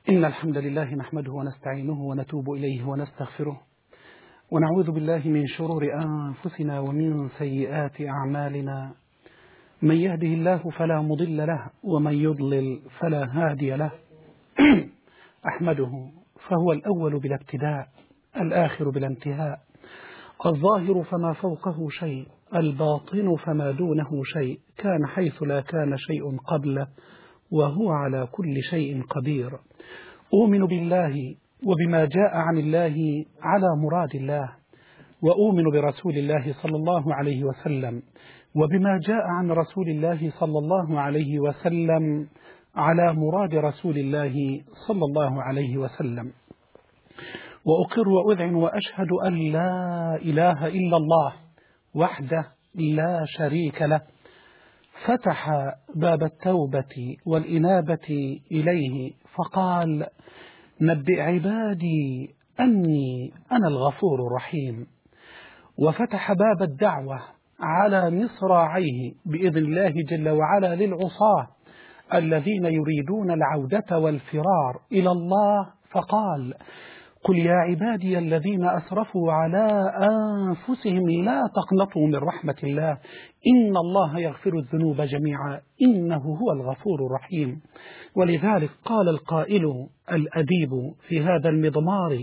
إن الحمد لله نحمده ونستعينه ونتوب إليه ونستغفره ونعوذ بالله من شرور أنفسنا ومن سيئات أعمالنا. من يهده الله فلا مضل له ومن يضلل فلا هادي له. أحمده فهو الأول بلا ابتداء، الآخر بلا انتهاء، الظاهر فما فوقه شيء، الباطن فما دونه شيء، كان حيث لا كان شيء قبله، وهو على كل شيء قدير. أؤمن بالله وبما جاء عن الله على مراد الله، وأؤمن برسول الله صلى الله عليه وسلم وبما جاء عن رسول الله صلى الله عليه وسلم على مراد رسول الله صلى الله عليه وسلم. وأقر وأذعن وأشهد أن لا إله إلا الله وحده لا شريك له، فتح باب التوبة والإنابة إليه فقال: نبئ عبادي أني أنا الغفور الرحيم. وفتح باب الدعوة على مصراعيه بإذن الله جل وعلا للعصاة الذين يريدون العودة والفرار إلى الله، فقال: قل يا عبادي الذين أسرفوا على أنفسهم لا تقنطوا من رحمة الله إن الله يغفر الذنوب جميعا إنه هو الغفور الرحيم. ولذلك قال القائل الأديب في هذا المضمار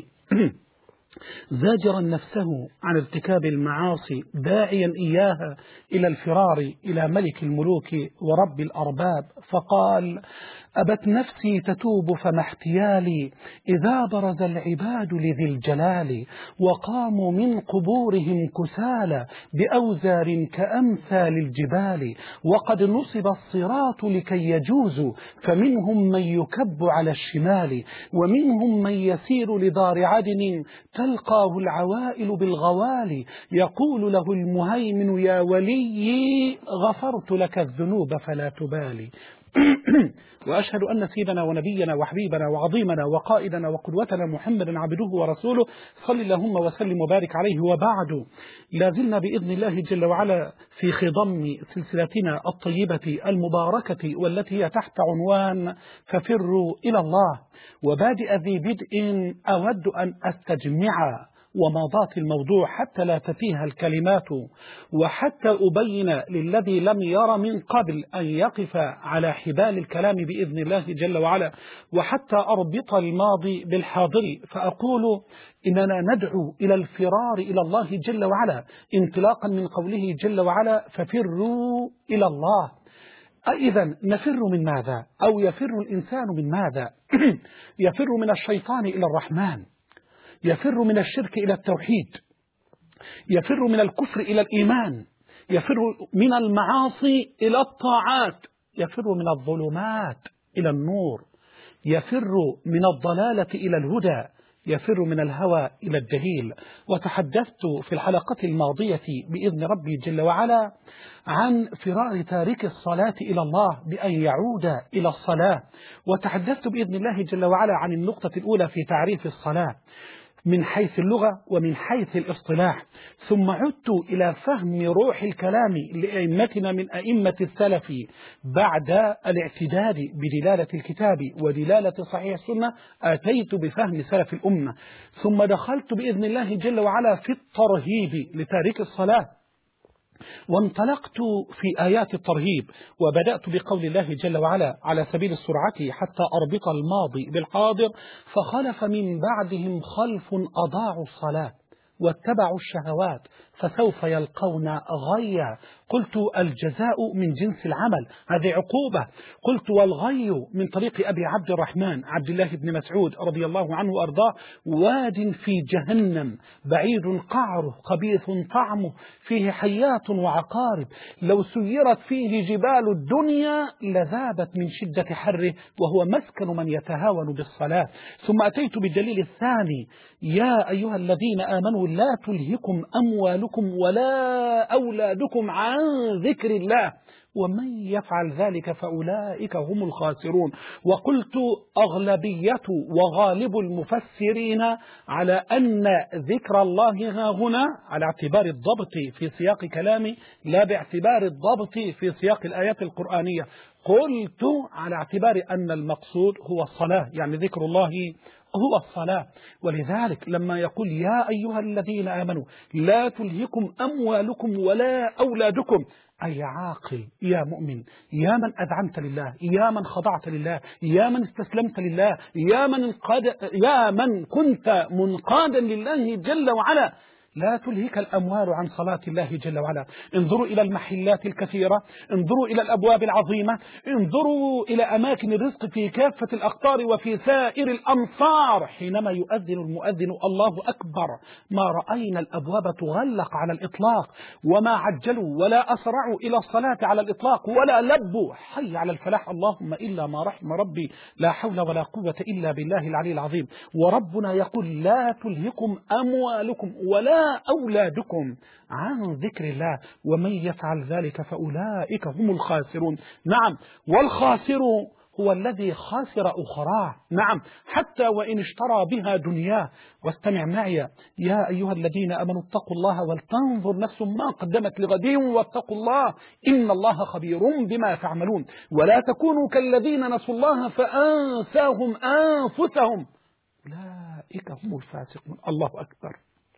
زاجرا نفسه عن ارتكاب المعاصي داعيا إياها إلى الفرار إلى ملك الملوك ورب الأرباب، فقال: أبت نفسي تتوب فما احتيالي إذا برز العباد لذي الجلال، وقاموا من قبورهم كسالى بأوزار كأمثال الجبال، وقد نصب الصراط لكي يجوزوا فمنهم من يكب على الشمال، ومنهم من يسير لدار عدن تلقاه العوائل بالغوالي، يقول له المهيمن: يا ولي غفرت لك الذنوب فلا تبالي. وأشهد أن سيدنا ونبينا وحبيبنا وعظيمنا وقائدنا وقدوتنا محمدا عبده ورسوله صلى اللهم وسلم وبارك عليه. وبعد، لازلنا بإذن الله جل وعلا في خضم سلسلتنا الطيبة المباركة والتي هي تحت عنوان ففروا إلى الله. وبادئ ذي بدء أود أن أستجمع ومضات الموضوع حتى لا تتيه الكلمات، وحتى أبين للذي لم ير من قبل أن يقف على حبال الكلام بإذن الله جل وعلا، وحتى أربط الماضي بالحاضر، فأقول إننا ندعو إلى الفرار إلى الله جل وعلا انطلاقا من قوله جل وعلا: ففروا إلى الله. إذا نفر من ماذا؟ أو يفر الإنسان من ماذا؟ يفر من الشيطان إلى الرحمن، يفر من الشرك إلى التوحيد، يفر من الكفر إلى الإيمان، يفر من المعاصي إلى الطاعات، يفر من الظلمات إلى النور، يفر من الضلالة إلى الهدى، يفر من الهوى إلى الدليل. وتحدثت في الحلقة الماضية بإذن ربي جل وعلا عن فرار تارك الصلاة إلى الله بأن يعود إلى الصلاة، وتحدثت بإذن الله جل وعلا عن النقطة الأولى في تعريف الصلاة من حيث اللغة ومن حيث الاصطلاح، ثم عدت إلى فهم روح الكلام لأئمتنا من أئمة السلف بعد الاعتداد بدلالة الكتاب ودلالة صحيح السنة، أتيت بفهم سلف الأمة، ثم دخلت بإذن الله جل وعلا في الترهيب لتارك الصلاة، وانطلقت في آيات الترهيب، وبدأت بقول الله جل وعلا على سبيل السرعة حتى أربط الماضي بالحاضر: فخلف من بعدهم خلف أضاعوا الصلاة واتبعوا الشهوات فسوف يلقون غيا. قلت: الجزاء من جنس العمل، هذه عقوبة. قلت: والغي من طريق أبي عبد الرحمن عبد الله بن مسعود رضي الله عنه وأرضاه: واد في جهنم بعيد قعره خبيث طعمه فيه حيات وعقارب، لو سيرت فيه جبال الدنيا لذابت من شدة حره، وهو مسكن من يتهاون بالصلاة. ثم أتيت بالدليل الثاني: يا أيها الذين آمنوا لا تلهكم أموالكم ولا أولادكم عن ذكر الله ومن يفعل ذلك فأولئك هم الخاسرون. وقلت: أغلبية وغالب المفسرين على أن ذكر الله ها هنا على اعتبار الضبط في سياق كلامي لا باعتبار الضبط في سياق الآيات القرآنية. قلت على اعتبار أن المقصود هو الصلاة، يعني ذكر الله هو الصلاة. ولذلك لما يقول يا أيها الذين آمنوا لا تلهكم أموالكم ولا أولادكم، أي عاقل يا مؤمن، يا من أذعنت لله، يا من خضعت لله، يا من استسلمت لله، يا من كنت منقادا لله جل وعلا، لا تلهك الأموال عن صلاة الله جل وعلا. انظروا إلى المحلات الكثيرة، انظروا إلى الأبواب العظيمة، انظروا إلى أماكن الرزق في كافة الأقطار وفي سائر الأمصار. حينما يؤذن المؤذن الله أكبر ما رأينا الأبواب تغلق على الإطلاق، وما عجلوا ولا أسرعوا إلى الصلاة على الإطلاق، ولا لبوا حي على الفلاح اللهم إلا ما رحم ربي، لا حول ولا قوة إلا بالله العلي العظيم. وربنا يقول لا تلهكم أموالكم ولا أولادكم عن ذكر الله ومن يفعل ذلك فأولئك هم الخاسرون. نعم، والخاسر هو الذي خاسر أخراه، نعم، حتى وإن اشترى بها دنياه. واستمع معي يا أيها الذين آمنوا اتقوا الله ولتنظر نفس ما قدمت لغد واتقوا الله إن الله خبير بما تعملون. ولا تكونوا كالذين نسوا الله فأنساهم أنفسهم أولئك هم الفاسقون. الله أكبر.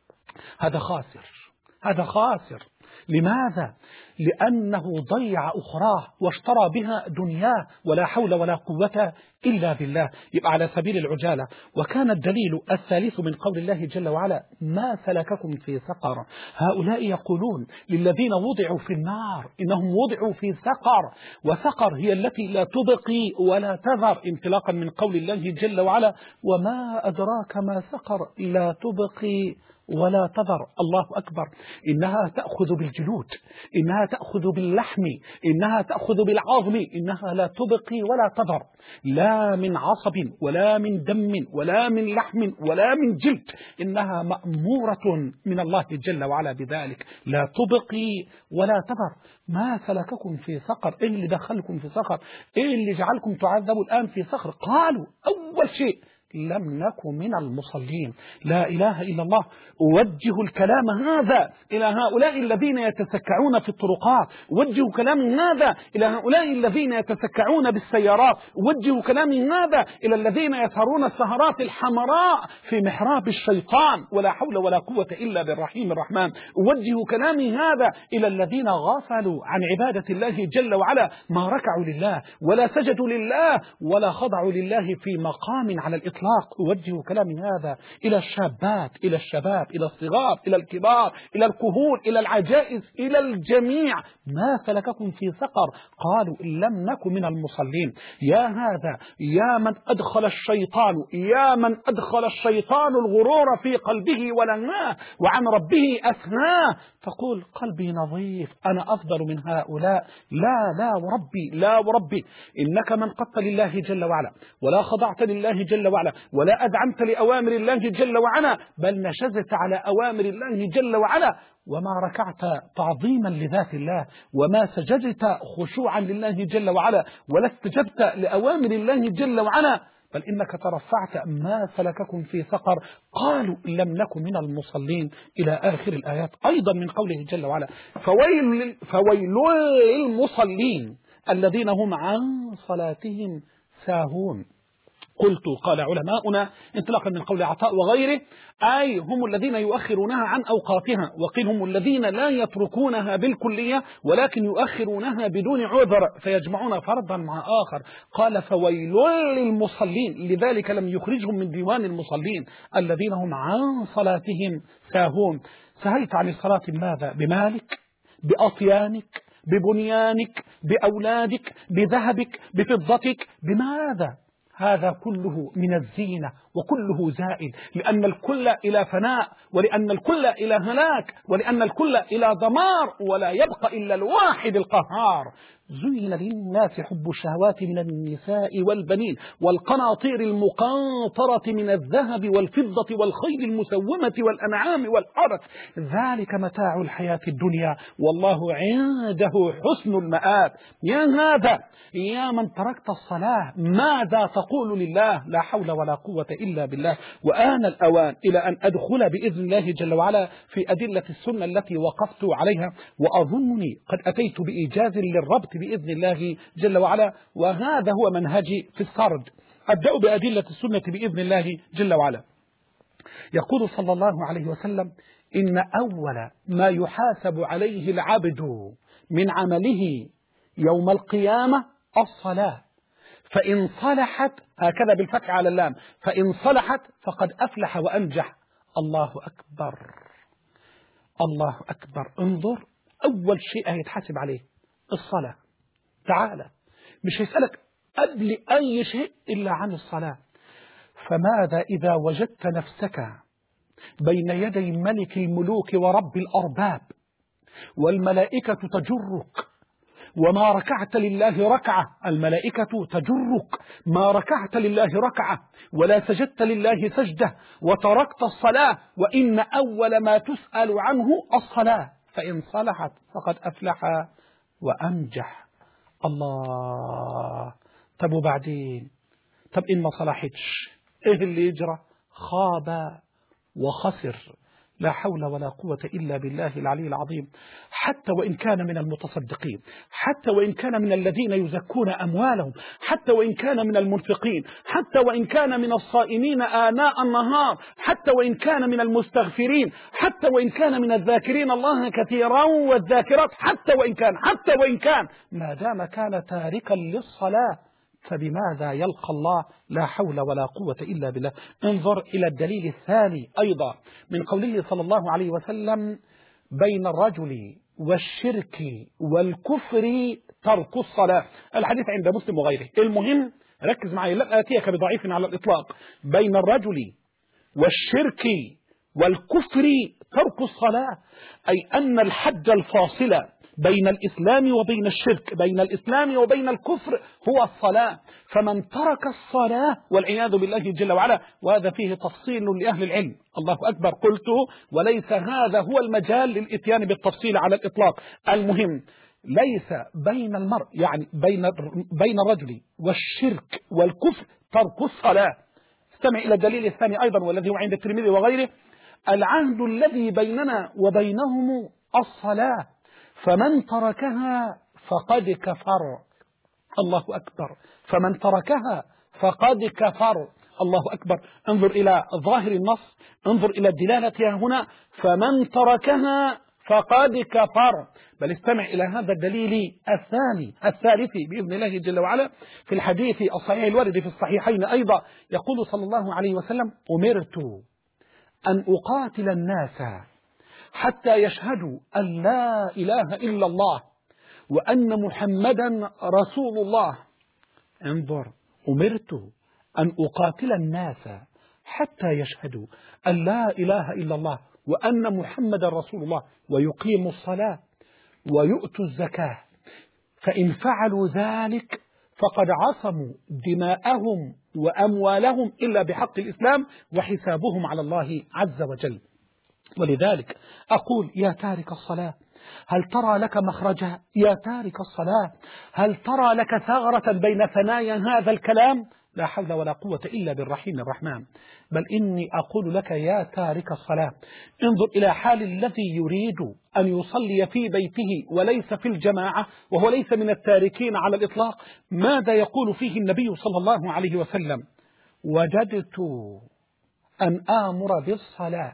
هذا خاسر، هذا خاسر. لماذا؟ لأنه ضيع أخراه واشترى بها دنياه، ولا حول ولا قوة إلا بالله. يبقى على سبيل العجالة. وكان الدليل الثالث من قول الله جل وعلا ما سلككم في سقر. هؤلاء يقولون للذين وضعوا في النار إنهم وضعوا في سقر، وسقر هي التي لا تبقي ولا تذر، انطلاقا من قول الله جل وعلا وما أدراك ما سقر لا تبقي ولا تذر. الله أكبر. إنها تأخذ بالجلود، إنها تأخذ باللحم، إنها تأخذ بالعظم، إنها لا تبقي ولا تذر، لا من عصب ولا من دم ولا من لحم ولا من جلد. إنها مأمورة من الله جل وعلا بذلك، لا تبقي ولا تذر. ما سلككم في سقر؟ إيه اللي دخلكم في سقر؟ إيه اللي جعلكم تعذبوا الآن في سقر؟ قالوا أول شيء لم نكن من المصلين. لا إله إلا الله. أوجه الكلام هذا إلى هؤلاء الذين يتسكعون في الطرقات، أوجه كلام هذا إلى هؤلاء الذين يتسكعون بالسيارات، أوجه كلام هذا إلى الذين يسهرون السهرات الحمراء في محراب الشيطان، ولا حول ولا قوة إلا بالرحيم الرحمن. أوجه كلامي هذا إلى الذين غفلوا عن عبادة الله جل وعلا، ما ركعوا لله ولا سجدوا لله ولا خضعوا لله في مقام على الإطلاق. أوجه كلامي هذا إلى الشابات، إلى الشباب، إلى الصغار، إلى الكبار، إلى الكهول، إلى العجائز، إلى الجميع. ما سلككم في سقر؟ قالوا لم نكن من المصلين. يا هذا يا من أدخل الشيطان، يا من أدخل الشيطان الغرور في قلبه ولناه وعن ربه أثناه، تقول قلبي نظيف، أنا أفضل من هؤلاء. لا وربي، لا وربي، إنك من قدت لله جل وعلا ولا خضعت لله جل وعلا ولا أذعنت لأوامر الله جل وعلا، بل نشزت على أوامر الله جل وعلا، وما ركعت تعظيما لذات الله، وما سجدت خشوعا لله جل وعلا، ولا استجبت لأوامر الله جل وعلا، بل إنك ترفعت. ما سلككم في سقر؟ قالوا لم نكن من المصلين، إلى آخر الآيات. أيضا من قوله جل وعلا فويل للمصلين الذين هم عن صلاتهم ساهون. قلت قال علماؤنا انطلاقا من قول عطاء وغيره أي هم الذين يؤخرونها عن أوقاتها، وقيل هم الذين لا يتركونها بالكلية ولكن يؤخرونها بدون عذر فيجمعون فرضا مع آخر. قال فويل للمصلين، لذلك لم يخرجهم من ديوان المصلين الذين هم عن صلاتهم ساهون. سهيت عن الصلاة بماذا؟ بمالك، بأطيانك، ببنيانك، بأولادك، بذهبك، بفضتك، بماذا؟ هذا كله من الزينة وكله زائل، لأن الكل إلى فناء، ولأن الكل إلى هلاك، ولأن الكل إلى دمار، ولا يبقى إلا الواحد القهار. زين للناس حب الشهوات من النساء والبنين والقناطير المقنطرة من الذهب والفضة والخيل المسومة والأنعام والحرث، ذلك متاع الحياة الدنيا والله عنده حسن المآب. يا هذا يا من تركت الصلاة ماذا تقول لله؟ لا حول ولا قوة إلا بالله. وآن الأوان إلى أن أدخل بإذن الله جل وعلا في أدلة السنة التي وقفت عليها، وأظنني قد أتيت بإيجاز للربط بإذن الله جل وعلا، وهذا هو منهجي في السرد. أبدأ بأدلة السنة بإذن الله جل وعلا. يقول صلى الله عليه وسلم: إن أول ما يحاسب عليه العبد من عمله يوم القيامة الصلاة، فإن صلحت، هكذا بالفتح على اللام، فإن صلحت فقد أفلح وأنجح. الله أكبر، الله أكبر. انظر، أول شيء هيتحاسب عليه الصلاة. تعالى، مش هيسألك قبل أي شيء إلا عن الصلاة. فماذا إذا وجدت نفسك بين يدي ملك الملوك ورب الأرباب، والملائكة تجرك، وما ركعت لله ركعة، الملائكة تجرك، ما ركعت لله ركعة ولا سجدت لله سجدة، وتركت الصلاة، وإن أول ما تسأل عنه الصلاة، فإن صلحت فقد أفلح وأنجح. الله. طب وبعدين؟ طب إن ما صلحتش إيه اللي يجرى؟ خاب وخسر. لا حول ولا قوة إلا بالله العلي العظيم. حتى وإن كان من المتصدقين، حتى وإن كان من الذين يزكون أموالهم، حتى وإن كان من المنفقين، حتى وإن كان من الصائمين آناء النهار، حتى وإن كان من المستغفرين، حتى وإن كان من الذاكرين الله كثيرا والذاكرات، حتى وإن كان ما دام كان تاركا للصلاة فبماذا يلقى الله؟ لا حول ولا قوة إلا بالله. انظر إلى الدليل الثاني أيضا من قوله صلى الله عليه وسلم: بين الرجل والشرك والكفر ترك الصلاة. الحديث عند مسلم وغيره. المهم ركز معي، لن آتيك بضعيف على الإطلاق. بين الرجل والشرك والكفر ترك الصلاة، أي أن الحد الفاصل بين الإسلام وبين الشرك، بين الإسلام وبين الكفر، هو الصلاة. فمن ترك الصلاة والعياذ بالله جل وعلا، وهذا فيه تفصيل لأهل العلم، الله أكبر، قلته وليس هذا هو المجال للإتيان بالتفصيل على الإطلاق. المهم ليس بين المرء، يعني بين الرجل والشرك والكفر ترك الصلاة. استمع إلى الدليل الثاني أيضا والذي هو عند الترمذي وغيره: العهد الذي بيننا وبينهم الصلاة، فمن تركها فقد كفر. الله أكبر. فمن تركها فقد كفر. الله أكبر. انظر إلى ظاهر النص، انظر إلى الدلالة هنا: فمن تركها فقد كفر. بل استمع إلى هذا الدليل الثالث بإذن الله جل وعلا في الحديث الصحيح الوارد في الصحيحين أيضا. يقول صلى الله عليه وسلم: أمرت أن أقاتل الناس حتى يشهدوا أن لا إله إلا الله وأن محمدا رسول الله. انظر، أمرت أن أقاتل الناس حتى يشهدوا أن لا إله إلا الله وأن محمدا رسول الله ويقيموا الصلاة ويؤتوا الزكاة، فإن فعلوا ذلك فقد عصموا دماءهم وأموالهم إلا بحق الإسلام وحسابهم على الله عز وجل. ولذلك أقول: يا تارك الصلاة، هل ترى لك مخرجا؟ يا تارك الصلاة، هل ترى لك ثغرة بين ثنايا هذا الكلام؟ لا حول ولا قوة إلا بالرحيم الرحمن. بل إني أقول لك: يا تارك الصلاة، انظر إلى حال الذي يريد أن يصلي في بيته وليس في الجماعة، وهو ليس من التاركين على الإطلاق. ماذا يقول فيه النبي صلى الله عليه وسلم: وجدت أن آمر بالصلاة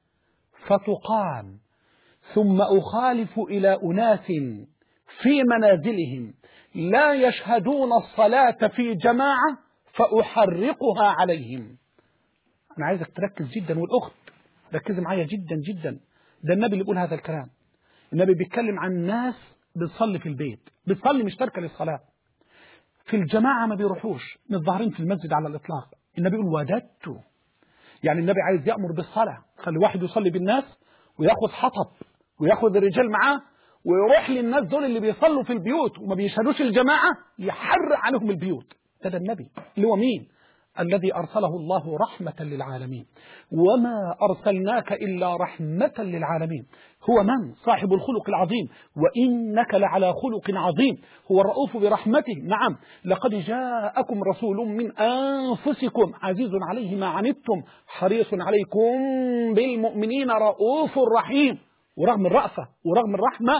فتقام ثم أخالف إلى أناس في منازلهم لا يشهدون الصلاة في جماعة فأحرقها عليهم. أنا عايزك تركز جدا، والأخت ركز معايا جدا جدا. ده النبي اللي بيقول هذا الكلام. النبي بيتكلم عن ناس بتصلي في البيت، بتصلي مش تركة للصلاة، في الجماعة ما بيروحوش، متظاهرين في المسجد على الإطلاق. النبي يقول: وجدت، يعني النبي عايز يأمر بالصلاة، خلي واحد يصلي بالناس وياخذ حطب وياخذ الرجال معاه ويروح للناس دول اللي بيصلوا في البيوت وما بيشهدوش الجماعة يحرق عليهم البيوت. ده النبي اللي هو مين؟ الذي أرسله الله رحمة للعالمين، وما أرسلناك إلا رحمة للعالمين. هو من؟ صاحب الخلق العظيم، وإنك لعلى خلق عظيم. هو الرؤوف برحمته. نعم، لقد جاءكم رسول من أنفسكم عزيز عليه ما عنتم حريص عليكم بالمؤمنين رؤوف رحيم. ورغم الرأفة ورغم الرحمة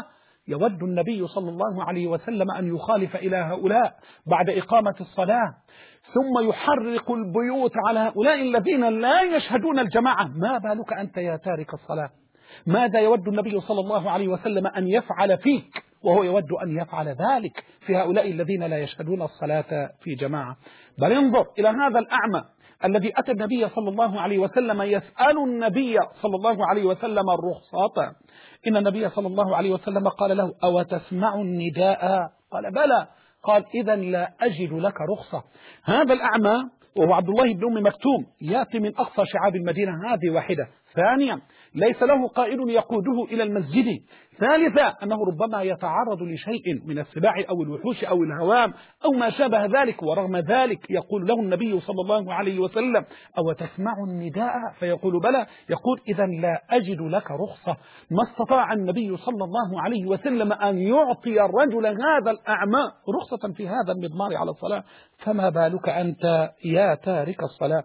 يود النبي صلى الله عليه وسلم أن يخالف إلى هؤلاء بعد إقامة الصلاة، ثم يحرق البيوت على هؤلاء الذين لا يشهدون الجماعة. ما بالك أنت يا تارك الصلاة؟ ماذا يود النبي صلى الله عليه وسلم أن يفعل فيك وهو يود أن يفعل ذلك في هؤلاء الذين لا يشهدون الصلاة في جماعة؟ بل انظر إلى هذا الأعمى الذي أتى النبي صلى الله عليه وسلم يسأل النبي صلى الله عليه وسلم الرخصة. إن النبي صلى الله عليه وسلم قال له: أو تسمع النداء؟ قال: بلى. قال: إذا لا أجد لك رخصة. هذا الأعمى وهو عبد الله بن أم مكتوم يأتي من أقصى شعاب المدينة، هذه واحدة. ثانيا، ليس له قائد يقوده إلى المسجد. ثالثا، أنه ربما يتعرض لشيء من السباع أو الوحوش أو الهوام أو ما شابه ذلك، ورغم ذلك يقول له النبي صلى الله عليه وسلم: أو تسمع النداء؟ فيقول: بلى. يقول: إذا لا أجد لك رخصة. ما استطاع النبي صلى الله عليه وسلم أن يعطي الرجل هذا الأعمى رخصة في هذا المضمار على الصلاة، فما بالك أنت يا تارك الصلاة؟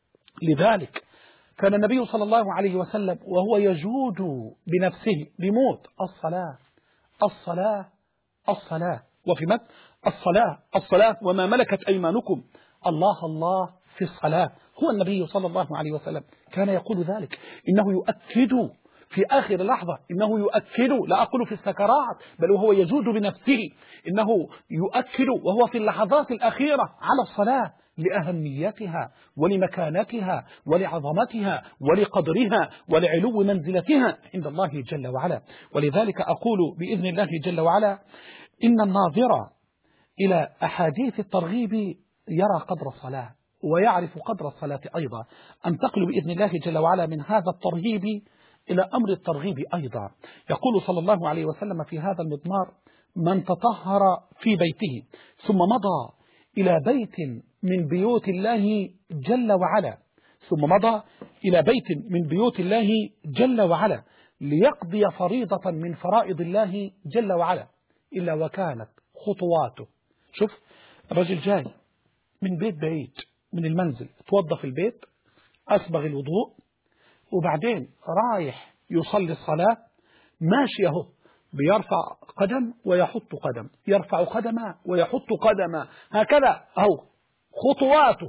لذلك كان النبي صلى الله عليه وسلم وهو يجود بنفسه بموت: الصلاة الصلاة الصلاة، وفي متى: الصلاة الصلاة وما ملكت أيمانكم، الله الله في الصلاة. هو النبي صلى الله عليه وسلم كان يقول ذلك، إنه يؤكد في آخر لحظة، إنه يؤكد، لا أقول في السكرات، بل وهو يجود بنفسه، إنه يؤكد وهو في اللحظات الأخيرة على الصلاة لأهميتها ولمكانتها ولعظمتها ولقدرها ولعلو منزلتها عند الله جل وعلا. ولذلك أقول بإذن الله جل وعلا: إن الناظر إلى أحاديث الترغيب يرى قدر الصلاة ويعرف قدر الصلاة أيضا. أنتقل بإذن الله جل وعلا من هذا الترهيب إلى أمر الترغيب أيضا. يقول صلى الله عليه وسلم في هذا المضمار: من تطهر في بيته ثم مضى إلى بيت من بيوت الله جل وعلا، ثم مضى إلى بيت من بيوت الله جل وعلا ليقضي فريضة من فرائض الله جل وعلا، إلا وكانت خطواته. شوف، الرجل جاي من بيت بعيد من المنزل، توضى في البيت، أسبغ الوضوء، وبعدين رايح يصلي الصلاة، ماشي اهو، بيرفع قدم ويحط قدم، يرفع قدما ويحط قدما، هكذا اهو خطواته،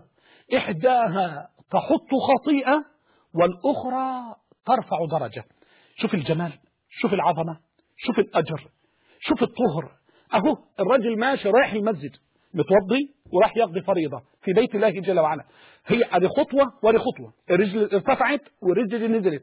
إحداها تحط خطيئة والأخرى ترفع درجة. شوف الجمال، شوف العظمة، شوف الأجر، شوف الطهر. اهو الرجل ماشي رايح المسجد متوضي وراح يقضي فريضة في بيت الله جل وعلا، هي ادي خطوة ودي خطوة، الرجل ارتفعت والرجل نزلت،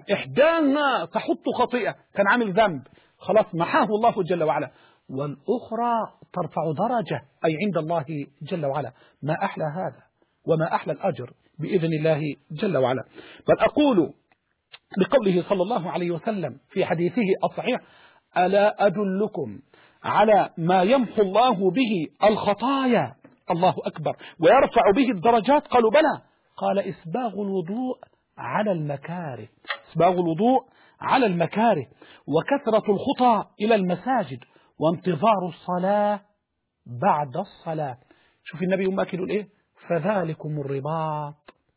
إحداها تحط خطيئة، كان عامل ذنب خلاص محاه الله جل وعلا، والأخرى ترفع درجة أي عند الله جل وعلا. ما أحلى هذا وما أحلى الأجر بإذن الله جل وعلا. بل أقول بقوله صلى الله عليه وسلم في حديثه الصحيح: ألا أدلكم على ما يمحو الله به الخطايا، الله أكبر، ويرفع به الدرجات؟ قالوا: بلى. قال: إسباغ الوضوء على المكاره، إسباغ الوضوء على المكاره، وكثرة الخطى إلى المساجد، وانتظار الصلاة بعد الصلاة. شوف النبي يقول يقول إيه: فذلكم الرباط،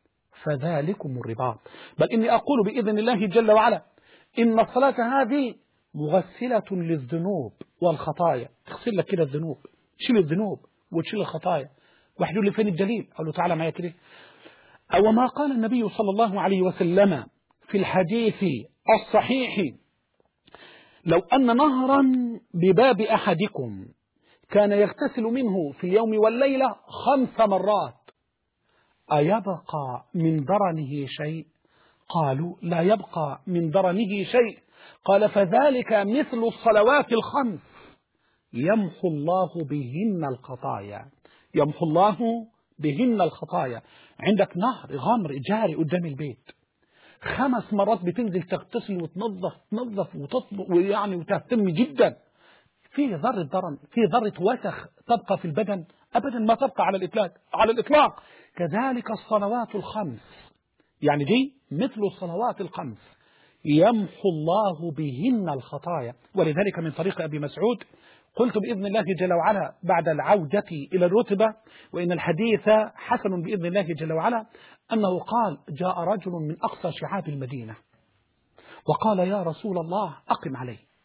فذلكم الرباط. بل إني أقول بإذن الله جل وعلا إن الصلاة هذه مغسلة للذنوب والخطايا، تغسل لك كده الذنوب، تشيل الذنوب وتشيل الخطايا. واحد يقول لي: فين الدليل؟ أقول له: تعالى معايا كده. أو ما قال النبي صلى الله عليه وسلم في الحديث الصحيح: لو أن نهرا بباب أحدكم كان يغتسل منه في اليوم والليلة 5 مرات أيبقى من درنه شيء؟ قالوا: لا يبقى من درنه شيء. قال: فذلك مثل الصلوات ال5 يمحو الله بهن الخطايا، يمحو الله بهن الخطايا. عندك نهر غمر جاري قدام البيت، 5 مرات بتنزل تغتسل وتنظف وتطبق ويعني وتهتم جدا. في ذرة درن، في ذرة وسخ تبقى في البدن؟ أبدا ما تبقى على الإطلاق. كذلك الصلوات ال5، يعني دي مثل الصلوات ال5 يمحو الله بهن الخطايا. ولذلك من طريق أبي مسعود قلت بإذن الله جل وعلا بعد العودة إلى الرتبة، وإن الحديث حسن بإذن الله جل وعلا، أنه قال: جاء رجل من أقصى شعاب المدينة وقال: يا رسول الله أقم علي.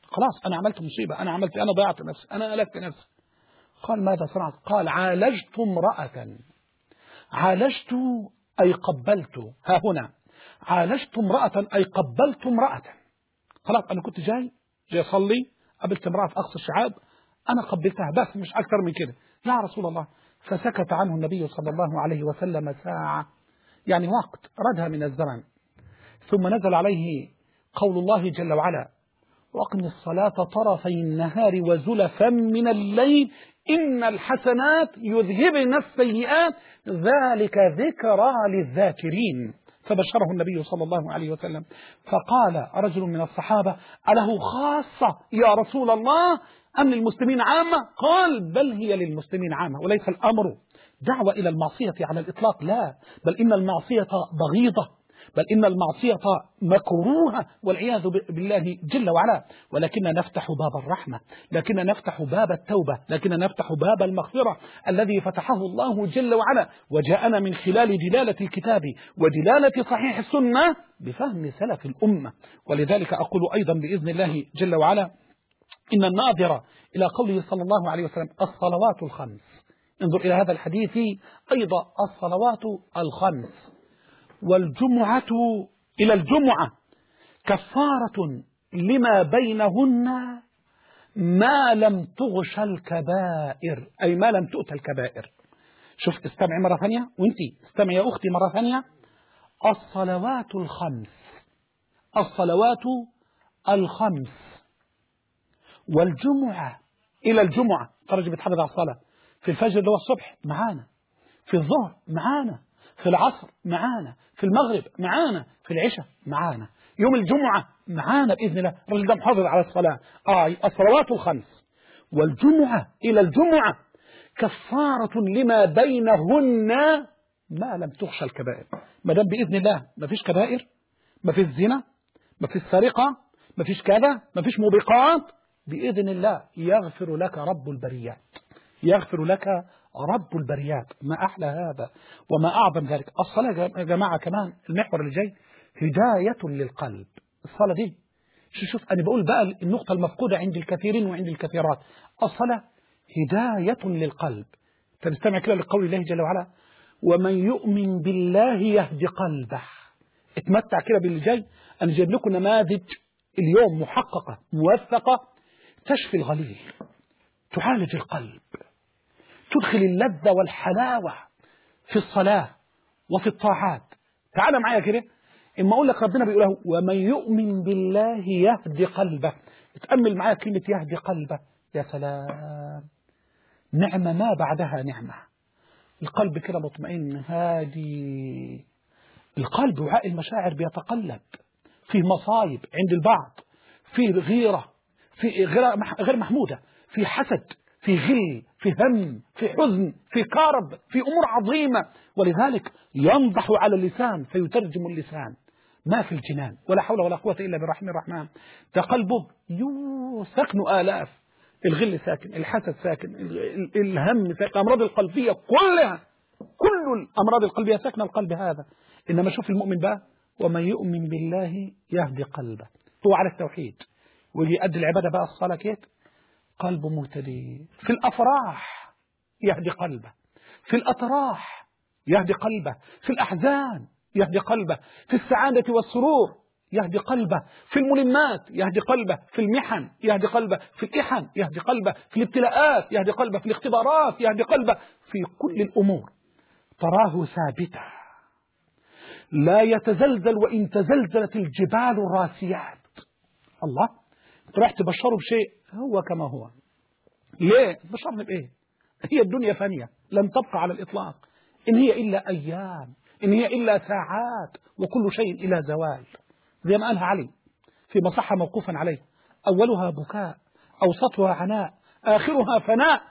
خلاص أنا عملت مصيبة، أنا ضيعت نفسي، أنا ألفت نفسي. قال ماذا صنعت؟ قال عالجت امرأة. عالجت أي قبلت، ها هنا عالجت امرأة أي قبلت امرأة. خلاص أنا كنت جاي أصلي، قبلت امرأة في أقصى الشعاب، أنا قبلتها بس مش أكثر من كده يا رسول الله. فسكت عنه النبي صلى الله عليه وسلم ساعة، يعني وقت ردها من الزمن. ثم نزل عليه قول الله جل وعلا وأقم الصلاة طرفي النهار وزلفا من الليل إن الحسنات يذهبن السيئات ذلك ذكرى للذاكرين. فبشره النبي صلى الله عليه وسلم. فقال رجل من الصحابة أله خاصة يا رسول الله أم للمسلمين عامة؟ قال بل هي للمسلمين عامة، وليس الأمر دعوة إلى المعصية على الإطلاق، لا، بل إن المعصية بغيضة، بل إن المعصية مكروهة والعياذ بالله جل وعلا. لكن نفتح باب الرحمة، لكن نفتح باب التوبة، لكن نفتح باب المغفرة الذي فتحه الله جل وعلا، وجاءنا من خلال دلالة الكتاب ودلالة صحيح السنة بفهم سلف الأمة. ولذلك أقول أيضا بإذن الله جل وعلا إن الناظر إلى قوله صلى الله عليه وسلم الصلوات الخمس، انظر إلى هذا الحديث أيضا الصلوات الخمس والجمعة إلى الجمعة كفارة لما بينهن ما لم تغش الكبائر، أي ما لم تؤت الكبائر. شوف استمعي مرة ثانية، وانتي استمعي يا أختي مرة ثانية. الصلوات الخمس، الصلوات الخمس والجمعة إلى الجمعة، ترجي بتحدد على الصلاة في الفجر اللي هو الصبح معانا، في الظهر معانا، في العصر معانا، في المغرب معانا، في العشاء معانا، يوم الجمعة معانا بإذن الله. الرجل ده محافظ على الصلاة. الصلوات الخمس والجمعة إلى الجمعة كفارة لما بينهن ما لم تغش الكبائر. ما دام بإذن الله ما فيش كبائر، ما فيش زنا، ما فيش سرقة، ما فيش كذا، ما فيش موبقات، بإذن الله يغفر لك رب البريات، يغفر لك رب البريات. ما أحلى هذا وما أعظم ذلك. الصلاة يا جماعة كمان المحور اللي جاي هداية للقلب. الصلاة دي شوف أنا بقول بقى النقطة المفقودة عند الكثيرين وعند الكثيرات. الصلاة هداية للقلب. تستمع كده لقول الله جل وعلا ومن يؤمن بالله يهدي قلبه. اتمتع كده باللي جاي. أنا جايب لكم نماذج اليوم محققة موثقة تشفي الغليل، تعالج القلب، تدخل اللذة والحلاوة في الصلاة وفي الطاعات. تعال معايا كده إما أقول لك ربنا بيقول له ومن يؤمن بالله يهدي قلبه. اتأمل معايا كلمة يهدي قلبه، يا سلام، نعمة ما بعدها نعمة. القلب كده مطمئن هادي. القلب وعاء المشاعر بيتقلب، فيه مصايب عند البعض، فيه غيرة، فيه غير محمودة، فيه حسد، في غل، في هم، في حزن، في كرب، في أمور عظيمة. ولذلك ينضح على اللسان فيترجم اللسان ما في الجنان. ولا حول ولا قوة إلا برحمة الرحمن. ده قلبه سكن آلاف. الغل ساكن، الحسد ساكن، الهم ساكن، الأمراض القلبية كلها، كل الأمراض القلبية ساكنة القلب هذا. إنما شوف المؤمن بقى ومن يؤمن بالله يهدي قلبه، هو على التوحيد ويجي يؤدي العبادة بقى الصلاة كيف قلبه مهتدي. في الأفراح يهدي قلبه، في الأتراح يهدي قلبه، في الأحزان يهدي قلبه، في السعادة والسرور يهدي قلبه، في الملمات يهدي قلبه، في المحن يهدي قلبه، في الإحن يهدي قلبه، في الابتلاءات يهدي قلبه، في الاختبارات يهدي قلبه. في كل الأمور تراه ثابتا لا يتزلزل وإن تزلزلت الجبال الراسيات. الله، راح تبشره بشيء هو كما هو. ليه؟ بشرنا بإيه؟ هي الدنيا فانية لن تبقى على الإطلاق، إن هي إلا أيام، إن هي إلا ساعات، وكل شيء إلى زوال. زي ما قالها علي في مصحة موقوفا عليه: أولها بكاء، أوسطها عناء، آخرها فناء،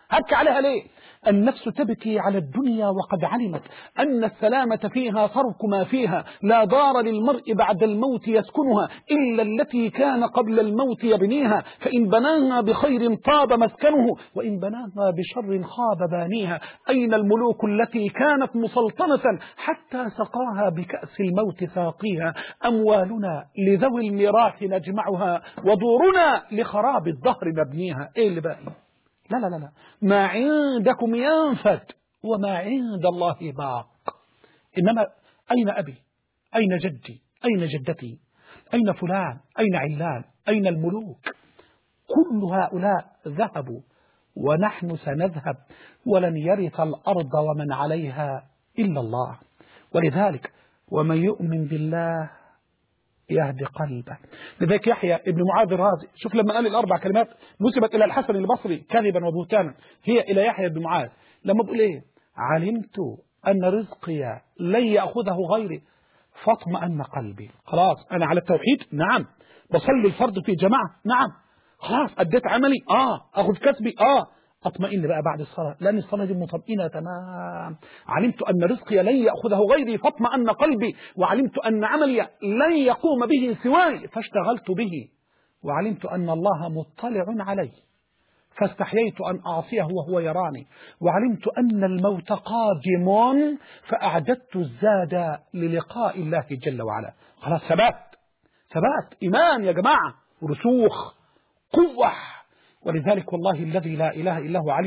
هبكي عليها ليه؟ النفس تبكي على الدنيا وقد علمت أن السلامة فيها ترك ما فيها، لا دار للمرء بعد الموت يسكنها إلا التي كان قبل الموت يبنيها، فإن بناها بخير طاب مسكنه وإن بناها بشر خاب بانيها. أين الملوك التي كانت مسلطنة حتى سقاها بكأس الموت ساقيها؟ أموالنا لذوي الميراث نجمعها ودورنا لخراب الدهر نبنيها. إيه اللي باقي؟ لا لا لا لا، ما عندكم ينفد وما عند الله باق. إنما أين أبي؟ أين جدي؟ أين جدتي؟ أين فلان؟ أين علان؟ أين الملوك؟ كل هؤلاء ذهبوا ونحن سنذهب، ولن يرث الأرض ومن عليها إلا الله. ولذلك ومن يؤمن بالله يهدي قلبه. لذلك يحيى ابن معاذ الرازي، شوف لما قال الأربع كلمات نسبت إلى الحسن البصري كذبا وبهتانا، هي إلى يحيى بن معاذ. لما بقول إيه؟ علمت أن رزقي لن يأخذه غيري فاطمأن قلبي. خلاص أنا على التوحيد، نعم. بصلي الفرض في جماعة، نعم. خلاص أديت عملي، أخذ كسبي، أطمئن بقى بعد الصلاة، لأن الصلاة دي مطمئنة تمام. علمت أن رزقي لن يأخذه غيري فاطمأن قلبي، وعلمت أن عملي لن يقوم به سواي فاشتغلت به، وعلمت أن الله مطلع علي فاستحييت أن أعصيه وهو يراني، وعلمت أن الموت قادم فأعددت الزاد للقاء الله جل وعلا. خلاص ثبات إيمان يا جماعة، ورسوخ قوة. ولذلك والله الذي لا إله إلا هو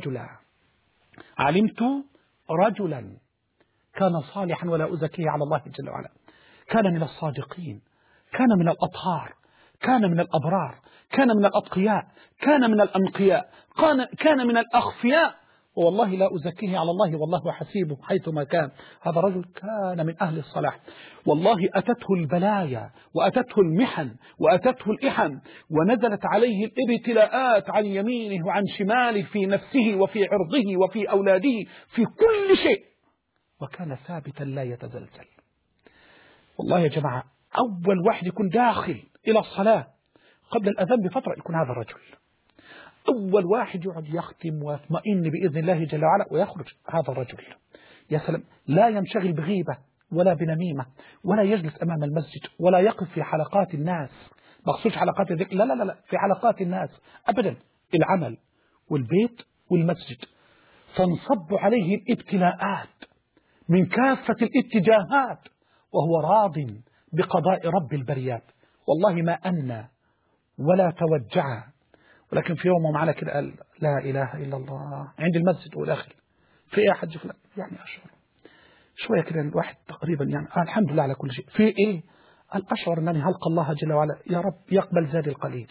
علمت رجلا كان صالحا ولا أزكيه على الله جل وعلا، كان من الصادقين، كان من الأطهار، كان من الأبرار، كان من الأتقياء، كان من الأنقياء، كان من الأخفياء، والله لا أزكيه على الله والله حسيبه حيثما كان. هذا رجل كان من أهل الصلاح، والله أتته البلايا وأتته المحن وأتته الإحن، ونزلت عليه الابتلاءات عن يمينه وعن شماله، في نفسه وفي عرضه وفي أولاده، في كل شيء، وكان ثابتا لا يتزلزل. والله يا جماعة أول واحد يكون داخل إلى الصلاة قبل الأذان بفترة يكون هذا الرجل، أول واحد يقعد يختم ويطمئن بإذن الله جل وعلا ويخرج هذا الرجل. يا سلام، لا ينشغل بغيبة ولا بنميمة، ولا يجلس أمام المسجد، ولا يقف في حلقات الناس. مقصودش حلقات الذكر، لا لا لا، في حلقات الناس أبدا. العمل والبيت والمسجد تنصب عليه الابتلاءات من كافة الاتجاهات، وهو راض بقضاء رب البريات. والله ما أنى ولا توجع، ولكن في يوم معنا كده قال لا إله إلا الله عند المسجد والآخر في إيه يا حج فلان؟ يعني أشعر شوية كده الواحد تقريبا يعني الحمد لله على كل شيء. في إيه؟ قال أشعر أنني هلقى الله جل وعلا، يا رب يقبل زادي القليل.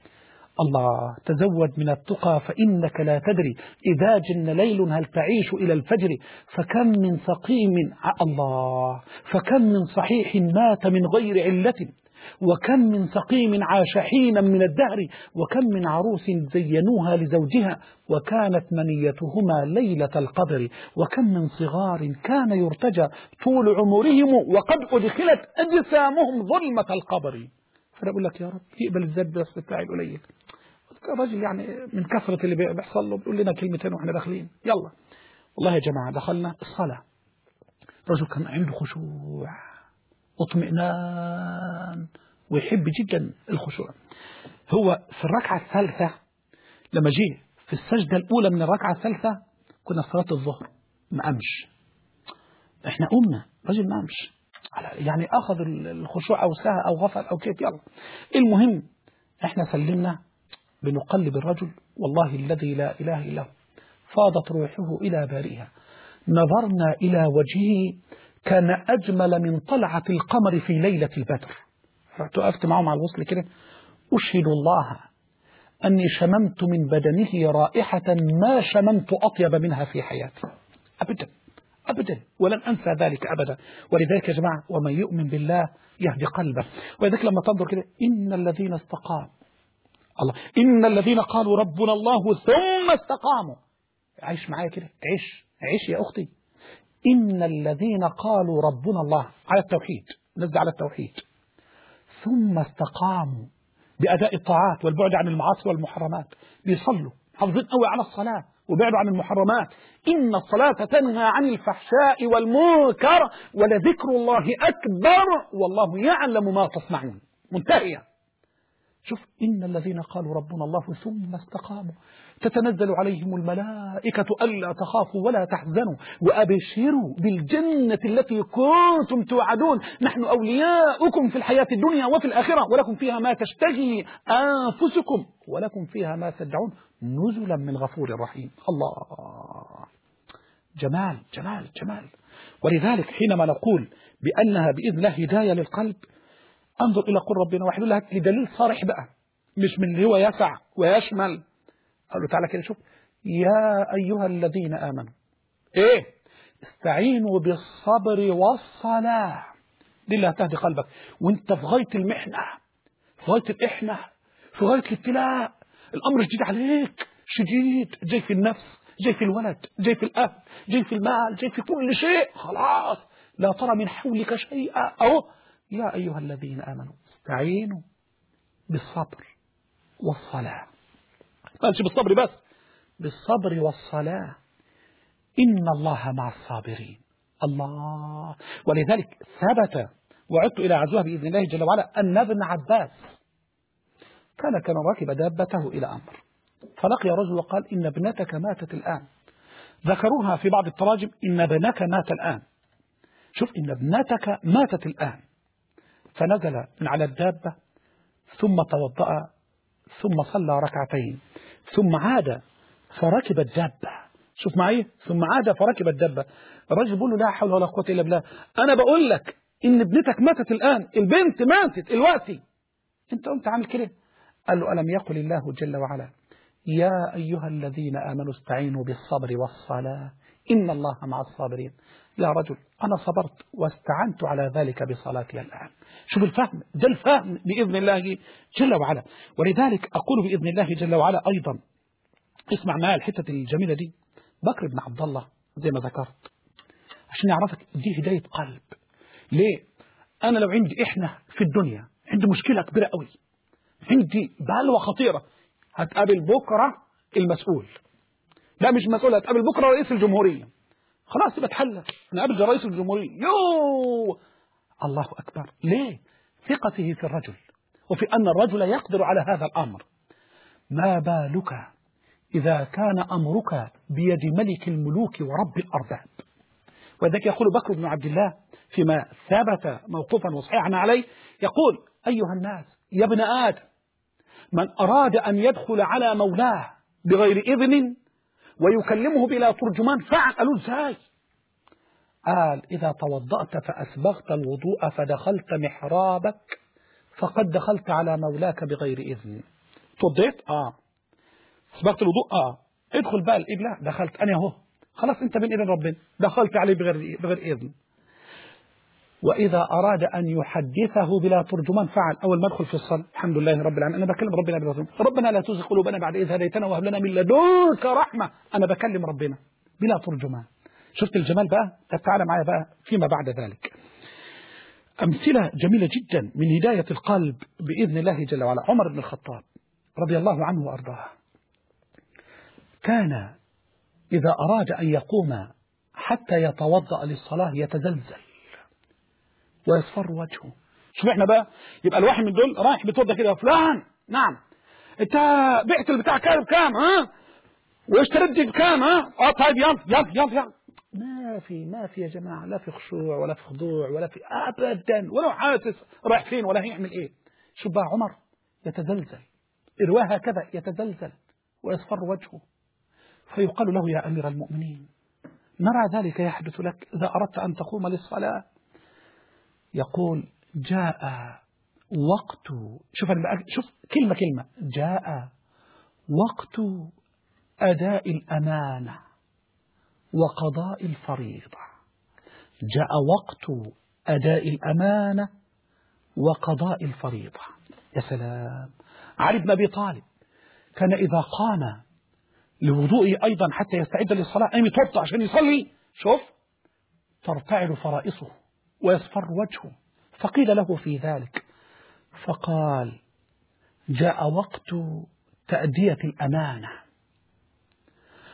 الله، تزود من التقى فإنك لا تدري إذا جن ليل هل تعيش إلى الفجر، فكم من سقيم الله، فكم من صحيح مات من غير علة، وكم من سقيم عاش حينا من الدهر، وكم من عروس زينوها لزوجها وكانت منيتهما ليلة القدر، وكم من صغار كان يرتجى طول عمرهم وقد أدخلت أجسامهم ظلمة القبر. فأنا أقول لك يا رب يقبل الزاد بس بتاعي القليل. الرجل يعني من كثرة اللي بيحصل له بيقول لنا كلمتين واحنا داخلين يلا. والله يا جماعة دخلنا الصلاة، الرجل كان عنده خشوع واطمئنان ويحب جدا الخشوع. هو في الركعة الثالثة لما جه في السجدة الأولى من الركعة الثالثة كنا في صلاة الظهر ما قامش، احنا قمنا الرجل ما قامش، يعني أخذ الخشوع أو سهى أو غفل أو كيف يلا. المهم احنا سلمنا بنقلب الرجل، والله الذي لا إله إلا هو فاضت روحه إلى بارئها، نظرنا إلى وجهه كان أجمل من طلعة القمر في ليلة البدر. وقفت معهم على الوصل كده، أشهد الله أني شممت من بدنه رائحة ما شممت أطيب منها في حياتي أبدا أبدا، ولن أنسى ذلك أبدا. ولذلك يا جماعة ومن يؤمن بالله يهدي قلبه. ولذلك لما تنظر كده إن الذين استقاموا الله، إن الذين قالوا ربنا الله ثم استقاموا، عيش معايا كده، عيش يا أختي. إن الذين قالوا ربنا الله على التوحيد، نزل على التوحيد، ثم استقاموا بأداء الطاعات والبعد عن المعاصي والمحرمات، بيصلوا حافظين قوي على الصلاة وابعدوا عن المحرمات. إن الصلاة تنهى عن الفحشاء والمنكر ولذكر الله أكبر والله يعلم ما تصنعون. منتهية. شوف، إن الذين قالوا ربنا الله ثم استقاموا تتنزل عليهم الملائكة ألا تخافوا ولا تحزنوا وأبشروا بالجنة التي كنتم توعدون نحن أولياؤكم في الحياة الدنيا وفي الآخرة ولكم فيها ما تشتهي أنفسكم ولكم فيها ما تدعون نزلا من غفور رحيم. الله، جمال جمال جمال. ولذلك حينما نقول بأنها بإذن الله هداية للقلب، انظر إلى قول ربنا واحد لك لدليل صارح بقى، مش من اللي هو يسع ويشمل. قال له تعالى كده شوف، يا أيها الذين آمنوا إيه استعينوا بالصبر والصلاة. دي اللي هتهدي قلبك وانت في غاية المحنة، في غاية الإحنة، في غاية الابتلاء، الأمر شديد عليك، شديد، جاي في النفس، جاي في الولد، جاي في الأهل، جاي في المال، جاي في كل شيء، خلاص لا ترى من حولك شيئا. أهو يا أيها الذين آمنوا استعينوا بالصبر والصلاة. ما قالش بالصبر بس، بالصبر والصلاة إن الله مع الصابرين. الله. ولذلك ثبت وعدت إلى عزوها بإذن الله جل وعلا أن ابن عباس كان راكب دابته إلى أمر فلقي رجل وقال إن ابنتك ماتت الآن. ذكروها في بعض التراجم إن ابنك مات الآن. شوف، إن ابنتك ماتت الآن. فنزل من على الدابة ثم توضأ ثم صلى ركعتين ثم عاد فركب الدابة. شوف معي، ثم عاد فركب الدابة. الرجل بيقول له لا حول ولا قوة إلا بالله، أنا بقول لك إن ابنتك ماتت الآن، البنت ماتت الوقتي، أنت قمت عامل كده. قال له ألم يقل الله جل وعلا يا أيها الذين آمنوا استعينوا بالصبر والصلاة إن الله مع الصابرين. يا رجل أنا صبرت واستعنت على ذلك بصلاتي الآن. شوف الفهم، ده الفهم بإذن الله جل وعلا. ولذلك أقول بإذن الله جل وعلا أيضا، اسمع معايا الحتة الجميلة دي. بكر بن عبد الله زي ما ذكرت عشان يعرفك دي هداية قلب. ليه؟ أنا لو عندي إحنا في الدنيا عندي مشكلة كبيرة قوي، عندي بلوى خطيرة، هتقابل بكرة المسؤول، لا مش مسؤول، هتقابل بكرة رئيس الجمهورية، خلاص يبقى اتحل، نقابل رئيس الجمهورية. الله أكبر. ليه؟ ثقته في الرجل وفي أن الرجل يقدر على هذا الأمر. ما بالك إذا كان أمرك بيد ملك الملوك ورب الأرباب. وذلك يقول بكر بن عبد الله فيما ثبت موقوفا وصحيحا عليه، يقول أيها الناس يا ابن آدم من أراد أن يدخل على مولاه بغير إذن ويكلمه بلا ترجمان فعل. قالوا ازاي؟ قال إذا توضأت فأسبغت الوضوء فدخلت محرابك فقد دخلت على مولاك بغير إذن. توضيت؟ أسبغت الوضوء؟ ادخل بقى القبلة، دخلت أنا أهو، خلاص أنت من إذن ربنا دخلت عليه بغير إذن. وإذا أراد أن يحدثه بلا ترجمان فعل. أول ما أدخل في الصلاة الحمد لله رب العالمين، أنا بكلم ربنا بلا ترجمان، ربنا لا تزغ قلوبنا بعد إذ هديتنا وهب لنا من لدنك رحمة، أنا بكلم ربنا بلا ترجمان. شفت الجمال بقى؟ طب تعالى معايا بقى فيما بعد ذلك أمثلة جميلة جدا من هداية القلب بإذن الله جل وعلا. عمر بن الخطاب رضي الله عنه وأرضاه كان إذا أراد أن يقوم حتى يتوضأ للصلاة يتزلزل ويصفر وجهه. شوف احنا بقى يبقى الواحد من دول رايح بتوضأ كده، فلان نعم انت بعت البتاع كام بكام واشتريت دي بكام طيب يلا يلا يلا يلا. ما في يا جماعة، لا في خشوع ولا في خضوع ولا في أبدا، ولا حاسس رايح فين ولا هيعمل ايه. شوف بقى عمر يتزلزل، إرواها هكذا يتزلزل ويصفر وجهه، فيقال له يا أمير المؤمنين نرى ذلك يحدث لك إذا أردت أن تقوم للصلاة. يقول جاء وقت، شوف كلمة جاء وقت أداء الأمانة وقضاء الفريضة. جاء وقت أداء الأمانة وقضاء الفريضة. يا سلام. علي بن أبي طالب كان إذا قام لوضوئه أيضا حتى يستعد للصلاة قام يتوضأ عشان يصلي، شوف ترتعد فرائصه ويصفر وجهه. فقيل له في ذلك فقال جاء وقت تأدية الأمانة.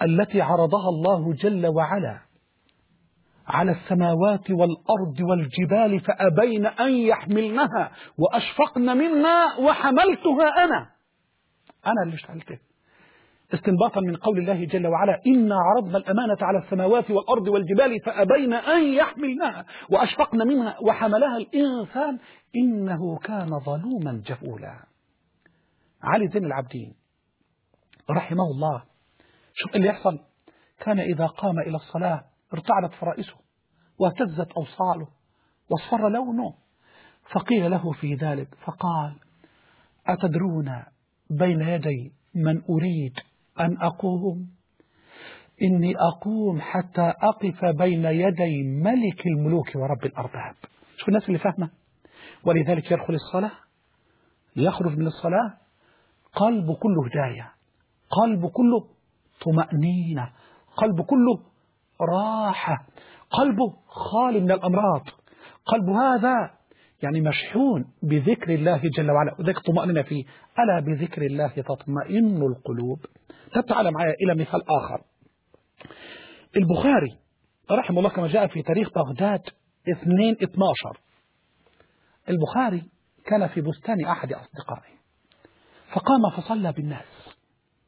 التي عرضها الله جل وعلا على السماوات والأرض والجبال فأبين أن يحملنها وأشفقن منها وحملتها أنا اللي اشتغلته، استنباطا من قول الله جل وعلا إنا عرضنا الأمانة على السماوات والأرض والجبال فأبين أن يحملنها وأشفقن منها وحملها الإنسان إنه كان ظلوما جهولا. علي زين العابدين رحمه الله، شوف اللي يحصل، كان إذا قام إلى الصلاة ارتعدت فرائسه واهتزت أوصاله واصفر لونه، فقيل له في ذلك فقال أتدرون بين يدي من أريد أن أقوم؟ إني أقوم حتى أقف بين يدي ملك الملوك ورب الأرباب. شوف الناس اللي فاهمة، ولذلك يدخل الصلاة يخرج من الصلاة قلب كله هداية، قلب كله طمأنينة، قلب كله راحة، قلبه خالي من الأمراض، قلب هذا يعني مشحون بذكر الله جل وعلا، وذلك طمأننا فيه. ألا بذكر الله تطمئن القلوب. تعال معي إلى مثال آخر. البخاري رحمه الله كما جاء في تاريخ بغداد 2/12، البخاري كان في بستان أحد أصدقائه فقام فصلى بالناس،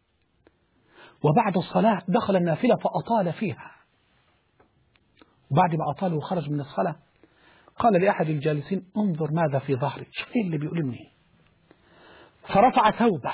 وبعد الصلاة دخل النافلة فأطال فيها، وبعد ما أطال وخرج من الصلاة قال لأحد الجالسين انظر ماذا في ظهري، شوف ايه اللي بيؤلمني. فرفع ثوبه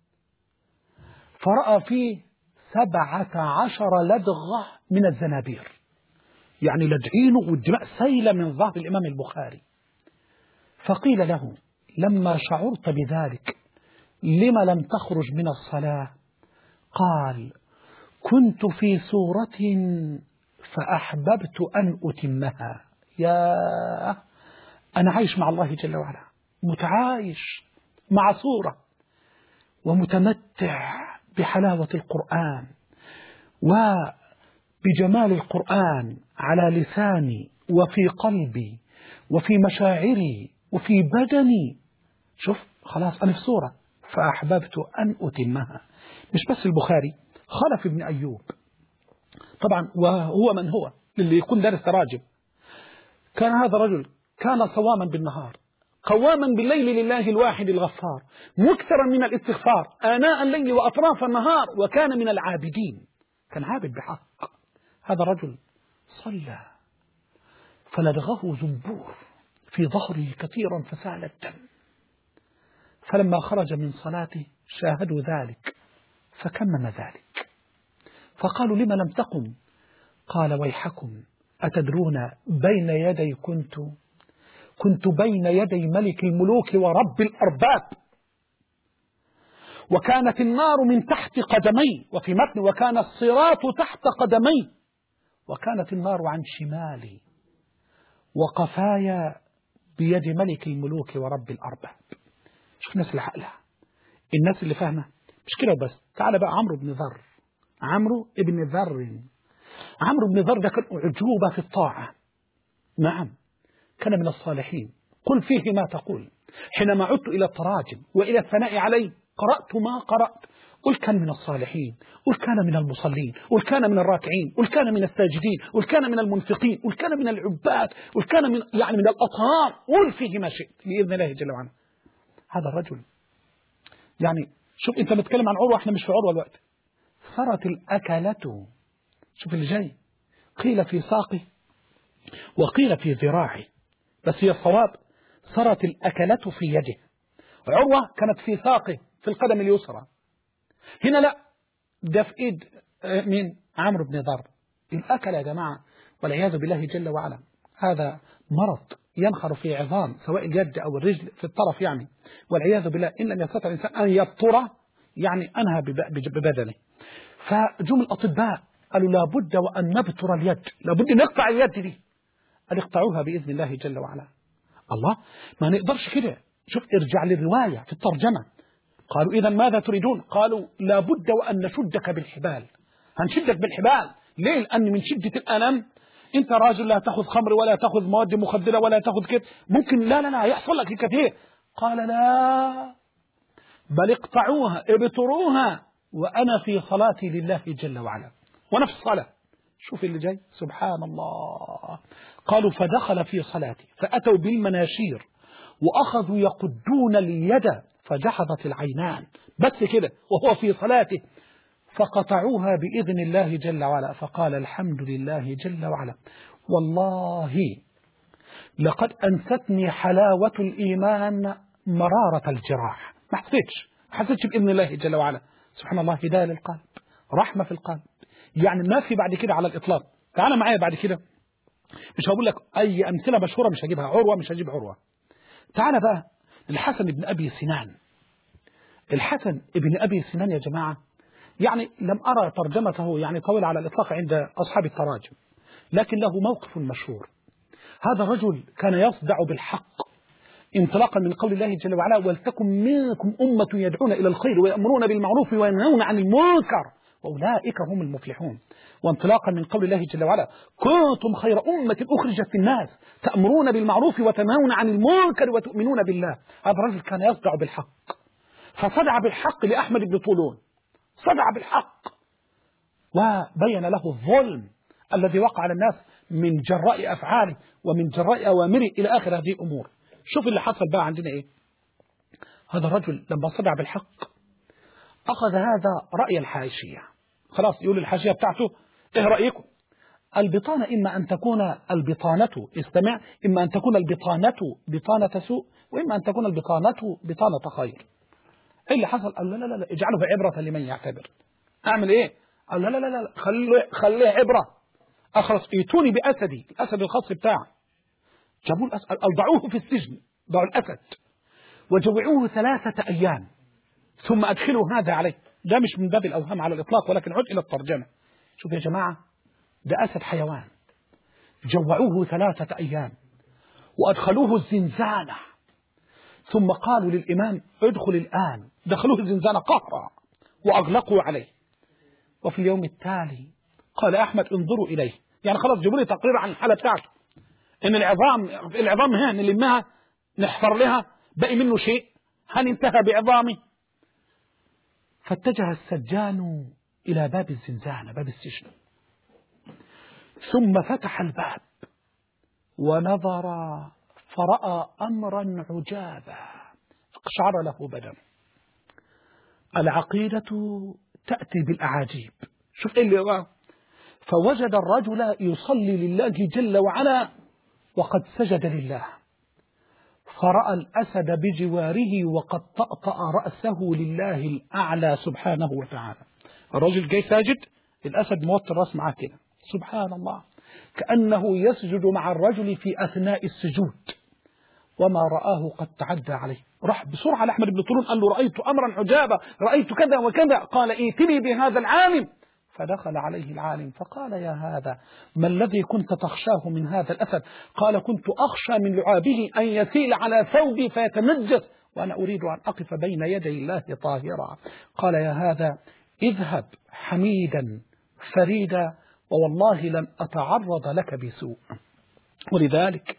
فرأى فيه 17 لدغة من الزنابير، يعني لدعينه والدماء سيلة من ظهر الإمام البخاري. فقيل له لما شعرت بذلك لما لم تخرج من الصلاة؟ قال كنت في سورة فأحببت أن أتمها. يا أنا عايش مع الله جل وعلا، متعايش مع سورة ومتمتع بحلاوة القرآن وبجمال القرآن على لساني وفي قلبي وفي مشاعري وفي بدني. شوف خلاص أنا في سورة فأحببت أن أتمها. مش بس البخاري، خلف بن أيوب طبعا، وهو من هو اللي يكون دارس تراجم، كان هذا رجل كان صواما بالنهار قواما بالليل لله الواحد الغفار، مكثرا من الاستغفار آناء الليل وأطراف النهار، وكان من العابدين، كان عابد بحق. هذا الرجل صلى فلدغه زنبور في ظهره كثيرا فسال الدم، فلما خرج من صلاته شاهدوا ذلك فكمم ذلك، فقالوا لما لم تقم؟ قال ويحكم أتدرون بين يدي كنت بين يدي ملك الملوك ورب الأرباب، وكانت النار من تحت قدمي، وفي متن وكان الصراط تحت قدمي، وكانت النار عن شمالي، وقفايا بيد ملك الملوك ورب الأرباب. شوف الناس اللي حقلها، الناس اللي فاهمة مش كده بس. تعال بقى عمرو بن ذر، عمرو بن ذر ده كان أعجوبة في الطاعة، نعم كان من الصالحين. قل فيه ما تقول. حينما عدت إلى التراجم وإلى الثناء عليه قرأت ما قرأت، قل كان من الصالحين، قل كان من المصلين، قل كان من الراكعين، قل كان من الساجدين، قل كان من المنفقين، قل كان من العباد، قل كان من من الأطهار، قل فيه ما شئت بإذن الله جل وعلا. هذا الرجل يعني شوف أنت بتتكلم عن عروة، احنا مش في عروة الوقت. صارت الأكلة، شوف اللي جاي، قيل في ساقه وقيل في ذراعه، بس هي الصواب صارت الأكلة في يده. عروة كانت في ساقه في القدم اليسرى، هنا لا، ده في إيد من عمرو بن ذر. الأكل يا جماعة والعياذ بالله جل وعلا هذا مرض ينخر في عظام سواء اليد أو الرجل في الطرف يعني، والعياذ بالله إن لم يستطع الإنسان أن يبطر يعني أنهى ببدنه. فجم الأطباء قالوا لابد وأن نبتر اليد، لابد نقطع اليد دي، قال اقطعوها بإذن الله جل وعلا. الله ما نقدرش كده. شوف ارجع للرواية في الترجمة، قالوا إذا ماذا تريدون؟ قالوا لابد وأن نشدك بالحبال، هنشدك بالحبال. ليه؟ لأن من شدة الألم أنت راجل لا تأخذ خمر ولا تأخذ مواد مخدرة ولا تأخذ كده، ممكن لا يحصل لك الكثير. قال لا، بل اقطعوها ابتروها وأنا في صلاتي لله جل وعلا، وأنا في الصلاة. شوف اللي جاي سبحان الله. قالوا فدخل في صلاته فأتوا بالمناشير وأخذوا يقدون اليد فجحظت العينان، بس كده وهو في صلاته، فقطعوها بإذن الله جل وعلا، فقال الحمد لله جل وعلا والله لقد أنستني حلاوة الإيمان مرارة الجراح. ما حسيتش بإذن الله جل وعلا. سبحان الله، هداية للقلب، رحمة في القلب. يعني ما في بعد كده على الإطلاق. تعال معايا بعد كده، مش هقول لك أي أمثلة مشهورة، مش هجيبها عروة، مش هجيب عروة. تعال بقى الحسن بن أبي سنان. الحسن بن أبي سنان يا جماعة، يعني لم أرى ترجمته يعني طويلة على الإطلاق عند أصحاب التراجم، لكن له موقف مشهور. هذا الرجل كان يصدع بالحق انطلاقا من قول الله جل وعلا ولتكن منكم أمة يدعون إلى الخير ويأمرون بالمعروف وينهون عن المنكر وأولئك هم المفلحون، وانطلاقا من قول الله جل وعلا كنتم خير أمة أخرجت للناس تأمرون بالمعروف وتنهون عن المنكر وتؤمنون بالله. هذا الرجل كان يصدع بالحق، فصدع بالحق لأحمد بن طولون، صدع بالحق وبين له الظلم الذي وقع على الناس من جراء أفعاله ومن جراء أوامره إلى آخر هذه الأمور. شوف اللي حصل بقى عندنا إيه. هذا الرجل لما صدع بالحق أخذ هذا رأي الحاشية، خلاص يقول الحاشية بتاعته إيه رأيكم؟ البطانة إما أن تكون البطانة، استمع، إما أن تكون البطانة بطانة سوء، وإما أن تكون البطانة بطانة خير. إيه اللي حصل؟ قال لا لا لا اجعله عبرة لمن يعتبر. أعمل إيه؟ قال لا لا لا خليه عبرة. أخلص ايتوني بأسدي، الأسد الخاص بتاعه. جابوا الأسد، أوضعوه في السجن، ضعوا الأسد وجوعوه 3 أيام ثم أدخلوا هذا عليه. ده مش من باب الأوهام على الإطلاق، ولكن عد إلى الترجمة. شوف يا جماعة، ده أسد حيوان، جوعوه 3 أيام وأدخلوه الزنزانة، ثم قالوا للإمام ادخل الآن، دخلوه الزنزانة قهرا وأغلقوا عليه. وفي اليوم التالي قال أحمد انظروا إليه، يعني خلاص جيبوا لي تقرير عن الحالة بتاعته، إن العظام هنا نلمها نحفر لها، بقي منه شيء، هننتهى بعظامه. فاتجه السجان إلى باب الزنزانة، باب السجن، ثم فتح الباب ونظر فرأى أمرا عجابا اقشعر له بدنه. العقيدة تأتي بالأعاجيب. شوف إيه اللي رأى. فوجد الرجل يصلي لله جل وعلا وقد سجد لله، فرأى الأسد بجواره وقد طأطأ رأسه لله الأعلى سبحانه وتعالى. الرجل جاي ساجد، الأسد موطي الرأس معاه كده، سبحان الله، كأنه يسجد مع الرجل في أثناء السجود، وما رآه قد تعدى عليه. راح بسرعة لأحمد بن طولون قال له رأيت أمرا عجابا، رأيت كذا وكذا. قال ائتني بهذا العالم. فدخل عليه العالم فقال يا هذا ما الذي كنت تخشاه من هذا الأسد؟ قال كنت أخشى من لعابه أن يسيل على ثوبي فيتنجس وأنا أريد أن أقف بين يدي الله طاهرا. قال يا هذا اذهب حميدا فريدا ووالله لن أتعرض لك بسوء. ولذلك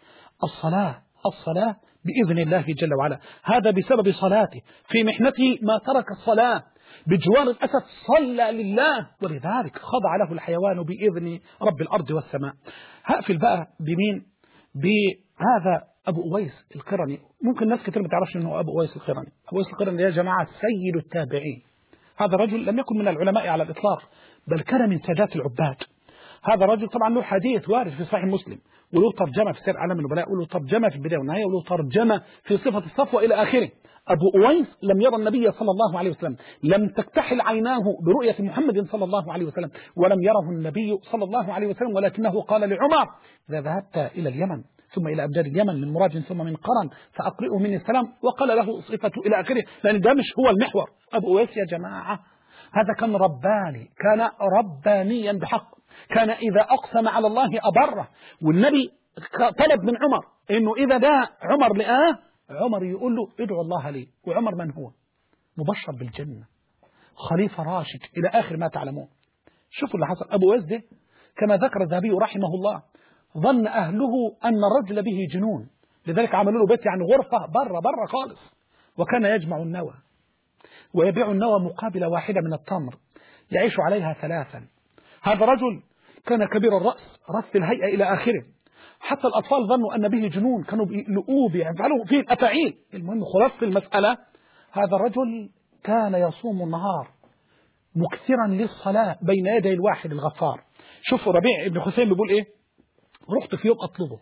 الصلاة بإذن الله جل وعلا، هذا بسبب صلاته في محنته ما ترك الصلاة، بجوار الأسد صلى لله، ولذلك خضع له الحيوان بإذن رب الأرض والسماء. هقفل بقى بمين؟ بهذا أبو أويس القرني. ممكن ناس كتير ما تعرفش أنه أبو أويس القرني. أبو أويس القرني يا جماعة سيد التابعين. هذا رجل لم يكن من العلماء على الإطلاق، بل كان من سادات العباد. هذا رجل طبعا له حديث وارد في صحيح مسلم، وله ترجمة في سير أعلام النبلاء، وله ترجمة في البداية والنهاية، وله ترجمة في صفة الصفوة إلى آخره. أبو أويس لم يرى النبي صلى الله عليه وسلم، لم تكتحل عيناه برؤية محمد صلى الله عليه وسلم، ولم يره النبي صلى الله عليه وسلم، ولكنه قال لعمر إذا ذهبت إلى اليمن ثم إلى أبجاد اليمن من مراد ثم من قرن فأقرئه مني السلام، وقال له صفته إلى آخره، لأن ده مش هو المحور. أبو أويس يا جماعة هذا كان رباني، كان ربانيا بحق، كان إذا أقسم على الله أبره. والنبي طلب من عمر إنه إذا ده عمر لقاه، عمر يقول له ادعو الله لي. وعمر من هو؟ مبشر بالجنة، خليفة راشد إلى آخر ما تعلمون. شوفوا اللي حصل. أبو أويس ده كما ذكر الذهبي رحمه الله ظن أهله أن الرجل به جنون، لذلك عملوا له بيت يعني غرفة بره خالص، وكان يجمع النوى. ويبيع النوى مقابل واحدة من التمر يعيش عليها 3. هذا رجل كان كبير الرأس رث الهيئة إلى آخره، حتى الأطفال ظنوا أن به جنون، كانوا بيلؤوه يفعلوا فيه الأفاعيل. المهم خلاصة المسألة، هذا الرجل كان يصوم النهار مكثرا للصلاة بين يدي الواحد الغفار. شوفوا ربيع ابن حسين بيقول إيه: رحت في يوم أطلبه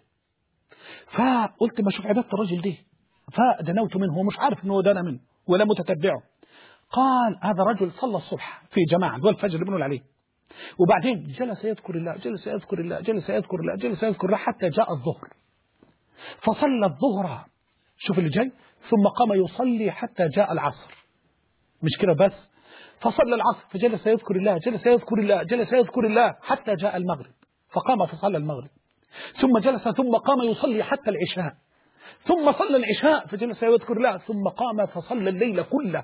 فقلت ما شوف عبادة الرجل دي، فدنوت منه ومش عارف أنه دنا منه ولا متتبعه. قال هذا رجل صلى الصبح في جماعة والفجر بنقول عليه، وبعدين جلس يذكر الله جلس يذكر الله جلس يذكر الله جلس يذكر الله حتى جاء الظهر، فصلى الظهر، شوف اللي جاي، ثم قام يصلي حتى جاء العصر. مش كده بس، فصلى العصر فجلس يذكر الله جلس يذكر الله جلس يذكر الله حتى جاء المغرب، فقام فصلى المغرب، ثم جلس ثم قام يصلي حتى العشاء، ثم صلى العشاء فجلس يذكر الله، ثم قام فصلى الليل كله.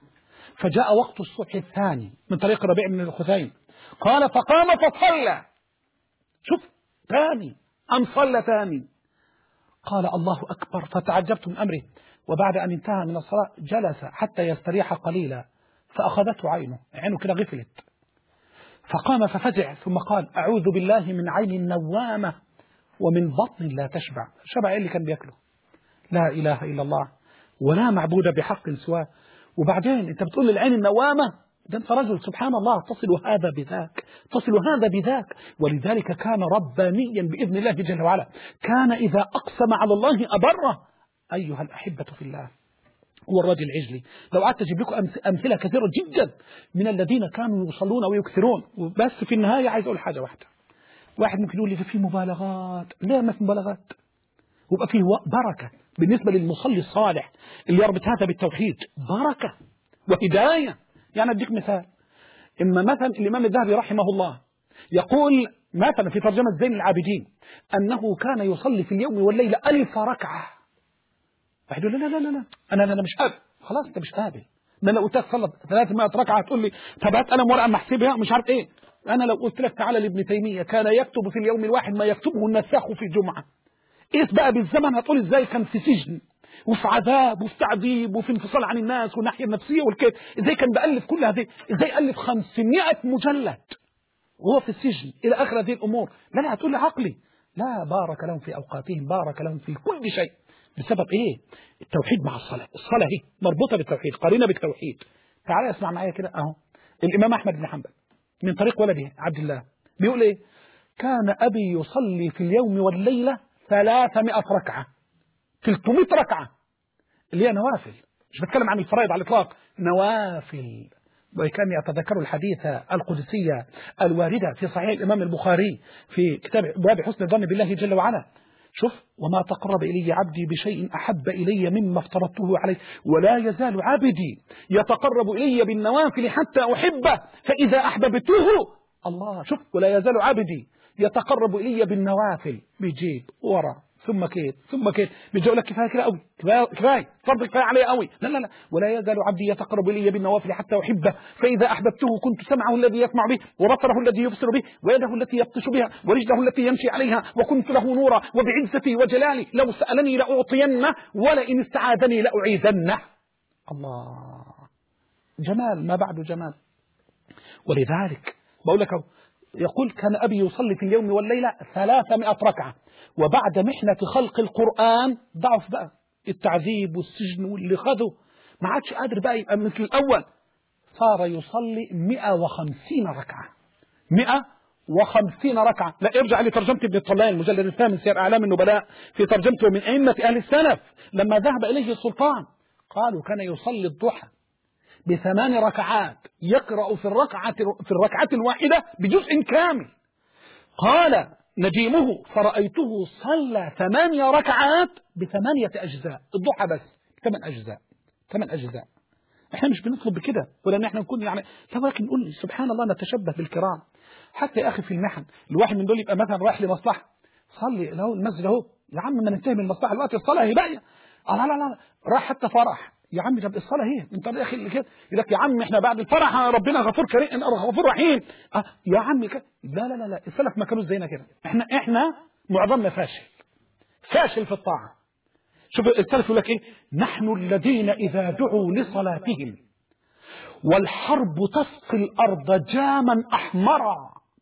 فجاء وقت الصبح الثاني من طريق ربيع بن الخثيم، قال فقام فصلى، شوف ثاني أم صلى ثاني، قال الله أكبر، فتعجبت من أمره. وبعد أن انتهى من الصلاة جلس حتى يستريح قليلا، فأخذته عينه كده غفلت، فقام ففزع ثم قال أعوذ بالله من عين نوامة ومن بطن لا تشبع. شبع إيه اللي كان بيأكله؟ لا إله إلا الله ولا معبود بحق سواه. وبعدين أنت بتقول للعين النوامة، ده أنت رجل سبحان الله تصل هذا بذاك تصل هذا بذاك. ولذلك كان ربانيا بإذن الله جل وعلا، كان إذا أقسم على الله أبره. أيها الأحبة في الله، هو الرجل العجلي، لو قعدت أجيب لكم أمثلة كثيرة جدا من الذين كانوا يصلون ويكثرون. وبس في النهاية عايز أقول حاجة واحدة، واحد ممكن يقول لي في مبالغات، لا ما في مبالغات، ويبقى فيه بركة بالنسبة للمصلي الصالح اللي يربط هذا بالتوحيد، بركة وهداية. يعني أديك مثال، إما مثلا الإمام الذهبي رحمه الله يقول مثلا في ترجمة زين العابدين أنه كان يصلي في اليوم والليلة 1000 ركعة. واحد يقول لا لا لا لا أنا مش قابل. خلاص أنت مش قابل، ما لو قلت لك صلى 300 ركعة هتقول لي طب هات قلم ورقة محسبها مش عارف إيه. أنا لو قلت لك تعالى لابن تيمية كان يكتب في اليوم الواحد ما يكتبه النساخ في الجمعة، قيس بقى بالزمن هتقول إزاي كان في سجن وفي عذاب وفي تعذيب وفي انفصال عن الناس والناحية النفسية والكيف، إزاي كان بألف كل هذه، إزاي ألف 500 مجلد وهو في السجن إلى آخر هذه الأمور. لا هتقول لي عقلي، لا، بارك لهم في أوقاتهم، بارك لهم في كل شيء. بسبب إيه؟ التوحيد مع الصلاة. الصلاة هي مربوطة بالتوحيد، قرينة بالتوحيد. تعالى اسمع معايا كده أهو. الإمام أحمد بن حنبل من طريق ولده عبد الله بيقول إيه؟ كان أبي يصلي في اليوم والليلة 300 ركعة، 300 ركعة اللي هي نوافل، مش بتكلم عن الفرائض على الإطلاق، نوافل. وكان يتذكر الحديث القدسية الواردة في صحيح الإمام البخاري في كتاب باب حسن الظن بالله جل وعلا. شوف، وما تقرب إلي عبدي بشيء أحب إلي مما افترضته عليه ولا يزال عبدي يتقرب إلي بالنوافل حتى أحبه فإذا أحببته الله. شوف، ولا يزال عبدي يتقرب إلي بالنوافل، بيجيب ورا ثم كيد ثم كيد، بيجي لك كفايه كده قوي، كفايه فرض كفايه عليه قوي. لا ولا يزال عبدي يتقرب الي بالنوافل حتى احبه فاذا احببته كنت سمعه الذي يسمع به وبصره الذي يبصر به ويده التي يبطش بها ورجله التي يمشي عليها وكنت له نورا وبعزتي وجلالي لو سالني لاعطينه ولئن استعاذني لاعيذنه. الله، جمال ما بعد جمال. ولذلك بقول لك يقول كان أبي يصلي في اليوم والليلة 300 ركعة، وبعد محنة خلق القرآن ضعف بقى التعذيب والسجن واللي خذه، ما عادش قادر بقى يبقى مثل الأول، صار يصلي 150 ركعة. 150 ركعة. لا ارجع لترجمة ابن الطلال المجلد الثامن سير أعلام النبلاء في ترجمته من أئمة أهل السلف لما ذهب إليه السلطان قالوا كان يصلي الضحى ب8 ركعات، يقرأ في الركعة الواحدة بجزء كامل. قال نجيمه فرأيته صلى 8 ركعات ب8 أجزاء، الضحى بس 8 أجزاء 8 أجزاء. احنا مش بنطلب بكده ولا ان احنا نكون يعني، ولكن نقول سبحان الله نتشبه بالكرام. حتى يا أخي في المحن الواحد من دول يبقى مثلا رايح لمصلحة، صلي له المسجد اهو يا عم، ما ننتهي من المصلحة دلوقتي، الصلاة هي باقية. لا راح حتى فرح يا عم، طب الصلاة هي انت يا اخي كده، يقول لك يا عم احنا بعد الفرح ربنا غفور كريم غفور رحيم. يا عم كده، لا السلف ما كانوش زينا كده. احنا معظمنا فاشل في الطاعة. شوف السلف يقول لك ايه، نحن الذين اذا دعوا لصلاتهم والحرب تسقي الأرض جاما أحمرا،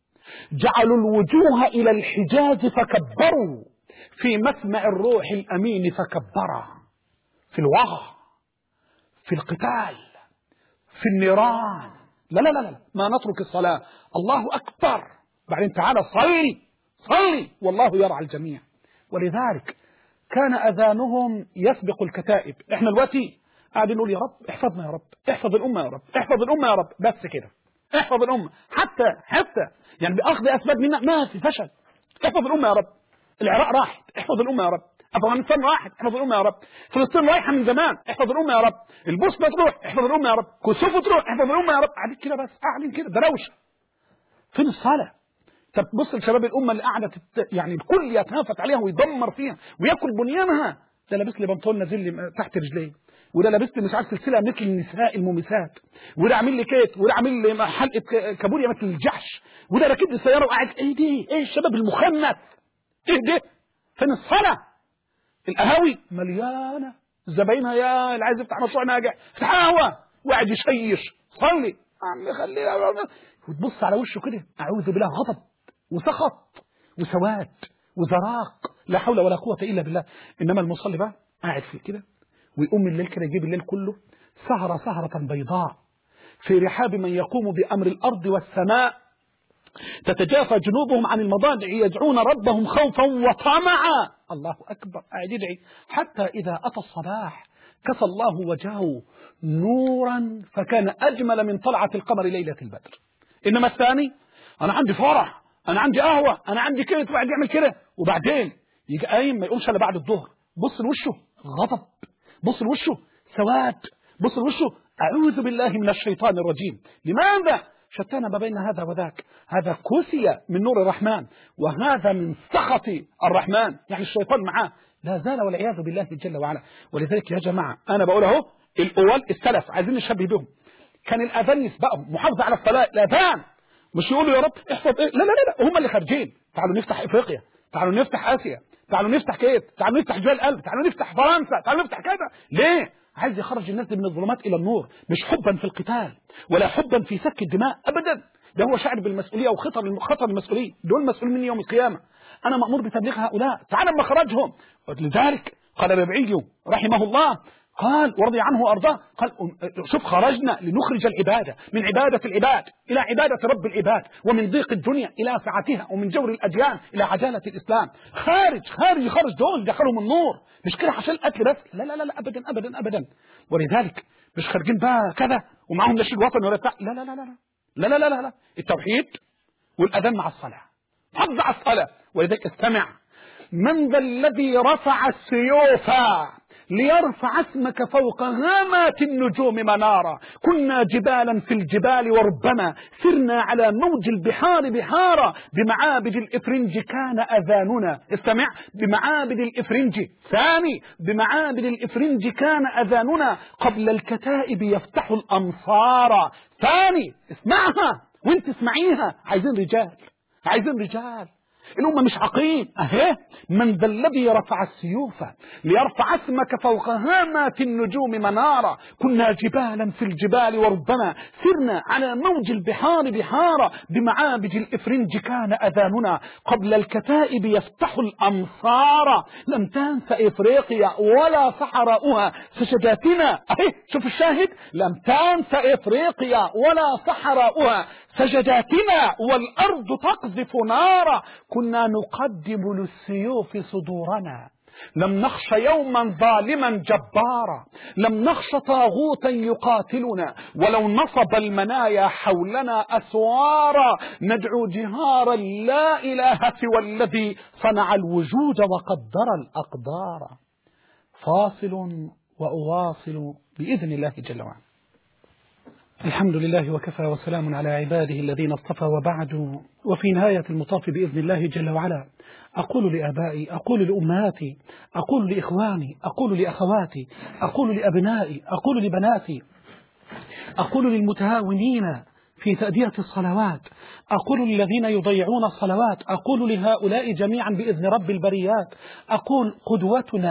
جعلوا الوجوه إلى الحجاز فكبروا، في مسمع الروح الأمين فكبرا. في الوغى، في القتال، في النيران، لا لا لا لا، ما نترك الصلاة. الله أكبر، بعدين تعالى صلي صلي والله يرعى الجميع. ولذلك كان أذانهم يسبق الكتائب. احنا دلوقتي قاعدين نقول يا رب احفظنا، يا رب احفظ الأمة، يا رب احفظ الأمة، يا رب، بس كده احفظ الأمة. حتى يعني بأخذ أسباب منا ما في فشل. احفظ الأمة يا رب. العراق راحت، احفظ الأمة يا رب. أفغانستان راحت، احفظ الأمة يا رب. فلسطين رايحة من زمان، احفظ الأمة يا رب. البوسنة تروح، احفظ الأمة يا رب. كوسوفو تروح، احفظ الأمة يا رب. قاعدين كده بس، قاعدين كده دروشة. فين الصلاة؟ طب بص لشباب الأمة اللي قاعدة يعني الكل يتهافت عليها ويدمر فيها وياكل بنيانها. ده لابس لي بنطلون نازل لي تحت رجليه، وده لابس لي مش عارف سلسله مثل النساء المومسات، وده عامل لي كيت، وده عامل لي حلقه كابوريا مثل الجحش، وده راكب لي سياره وقاعد. ايه دي؟ ايه الشباب المخنث؟ ايه ده؟ فين الصلاه؟ القهاوي مليانه زباينها، يا اللي عايز يفتح مشروع ناجح افتح قهوه وقاعد يشيش. صلي عم خليها، وتبص على وشه كده اعوذ بالله غضب وسخط وسواد وزراق، لا حول ولا قوه الا بالله. انما المصلي بقى قاعد في كده ويقوم الليل كده يجيب الليل كله سهرة بيضاء في رحاب من يقوم بأمر الأرض والسماء، تتجافى جنوبهم عن المضاجع يدعون ربهم خوفا وطمعا. الله أكبر، قاعد يدعي حتى إذا أتى الصباح كسى الله وجهه نورا فكان أجمل من طلعة القمر ليلة البدر. إنما الثاني أنا عندي فرح، أنا عندي قهوة، أنا عندي كده، وقاعد يعمل كده، وبعدين يجي قايم ما يقومش إلا بعد الظهر. بص لوشه غضب، بص لوشه سواد، بص لوشه أعوذ بالله من الشيطان الرجيم. لماذا؟ شتان ما بين هذا وذاك، هذا كسي من نور الرحمن وهذا من سخط الرحمن، يعني الشيطان معاه لا زال والعياذ بالله جل وعلا. ولذلك يا جماعة أنا بقول اهو، الأول السلف عايزين نشبه بهم، كان الأذان يسبقهم، محافظة على الصلاة، الأذان مش يقولوا يا رب احفظ ايه، لا لا لا، هم اللي خارجين. تعالوا نفتح افريقيا، تعالوا نفتح اسيا، تعالوا نفتح كيت، تعالوا نفتح جبال القلب، تعالوا نفتح فرنسا، تعالوا نفتح كذا. ليه؟ عايز يخرج الناس دي من الظلمات الى النور، مش حبا في القتال ولا حبا في سك الدماء ابدا. ده هو شاعر بالمسؤوليه وخطر المسؤوليه، دول مسؤولين من يوم القيامه. انا مامور بتبليغ هؤلاء، تعال اما خرجهم. لذلك قال الربيعي رحمه الله، قال ورضي عنه وارضاه، قال شوف خرجنا لنخرج العباده من عباده العباد الى عباده رب العباد، ومن ضيق الدنيا الى سعتها، ومن جور الاديان الى عجاله الاسلام. خارج دول دخلهم النور، مش كده عشان القتل بس، لا لا لا ابدا ابدا ابدا. ولذلك مش خارجين بقى كذا ومعاهم نشيد وطني ولا بتاع، لا لا لا لا لا لا لا لا لا. التوحيد والاذان مع الصلاه، حافظ على الصلاه. ولذلك استمع، من ذا الذي رفع السيوف ليرفع اسمك فوق هامات النجوم منارا، كنا جبالا في الجبال وربما سرنا على موج البحار بحارا، بمعابد الإفرنج كان أذاننا. استمع، بمعابد الإفرنج، ثاني بمعابد الإفرنج كان أذاننا قبل الكتائب يفتح الأمصار. ثاني اسمعها وانت اسمعيها، عايزين رجال. الأمة مش عقيم أهي. من ذا الذي رفع السيوف ليرفع اسمك فوق هامات النجوم منارا، كنا جبالا في الجبال وربما سرنا على موج البحار بحارا، بمعابد الإفرنج كان أذاننا قبل الكتائب يفتح الأمصار، لم تنس إفريقيا ولا صحراؤها سجداتنا. أهي شوف الشاهد، لم تنس إفريقيا ولا صحراؤها سجداتنا والأرض تقذف نارا، كنا نقدم للسيوف صدورنا، لم نخش يوما ظالما جبارا، لم نخش طاغوتا يقاتلنا، ولو نصب المنايا حولنا أسوارا، ندعو جهارا لا إله سوى الذي صنع الوجود وقدر الأقدار. فاصل وأواصل بإذن الله جل وعلا. الحمد لله وكفى وسلام على عباده الذين اصطفى، وبعد. وفي نهاية المطاف بإذن الله جل وعلا أقول لآبائي، أقول لأمهاتي، أقول لإخواني، أقول لأخواتي، أقول لأبنائي، أقول لبناتي، أقول للمتهاونين في تأدية الصلوات، أقول للذين يضيعون الصلوات، أقول لهؤلاء جميعا بإذن رب البريات، أقول قدوتنا من؟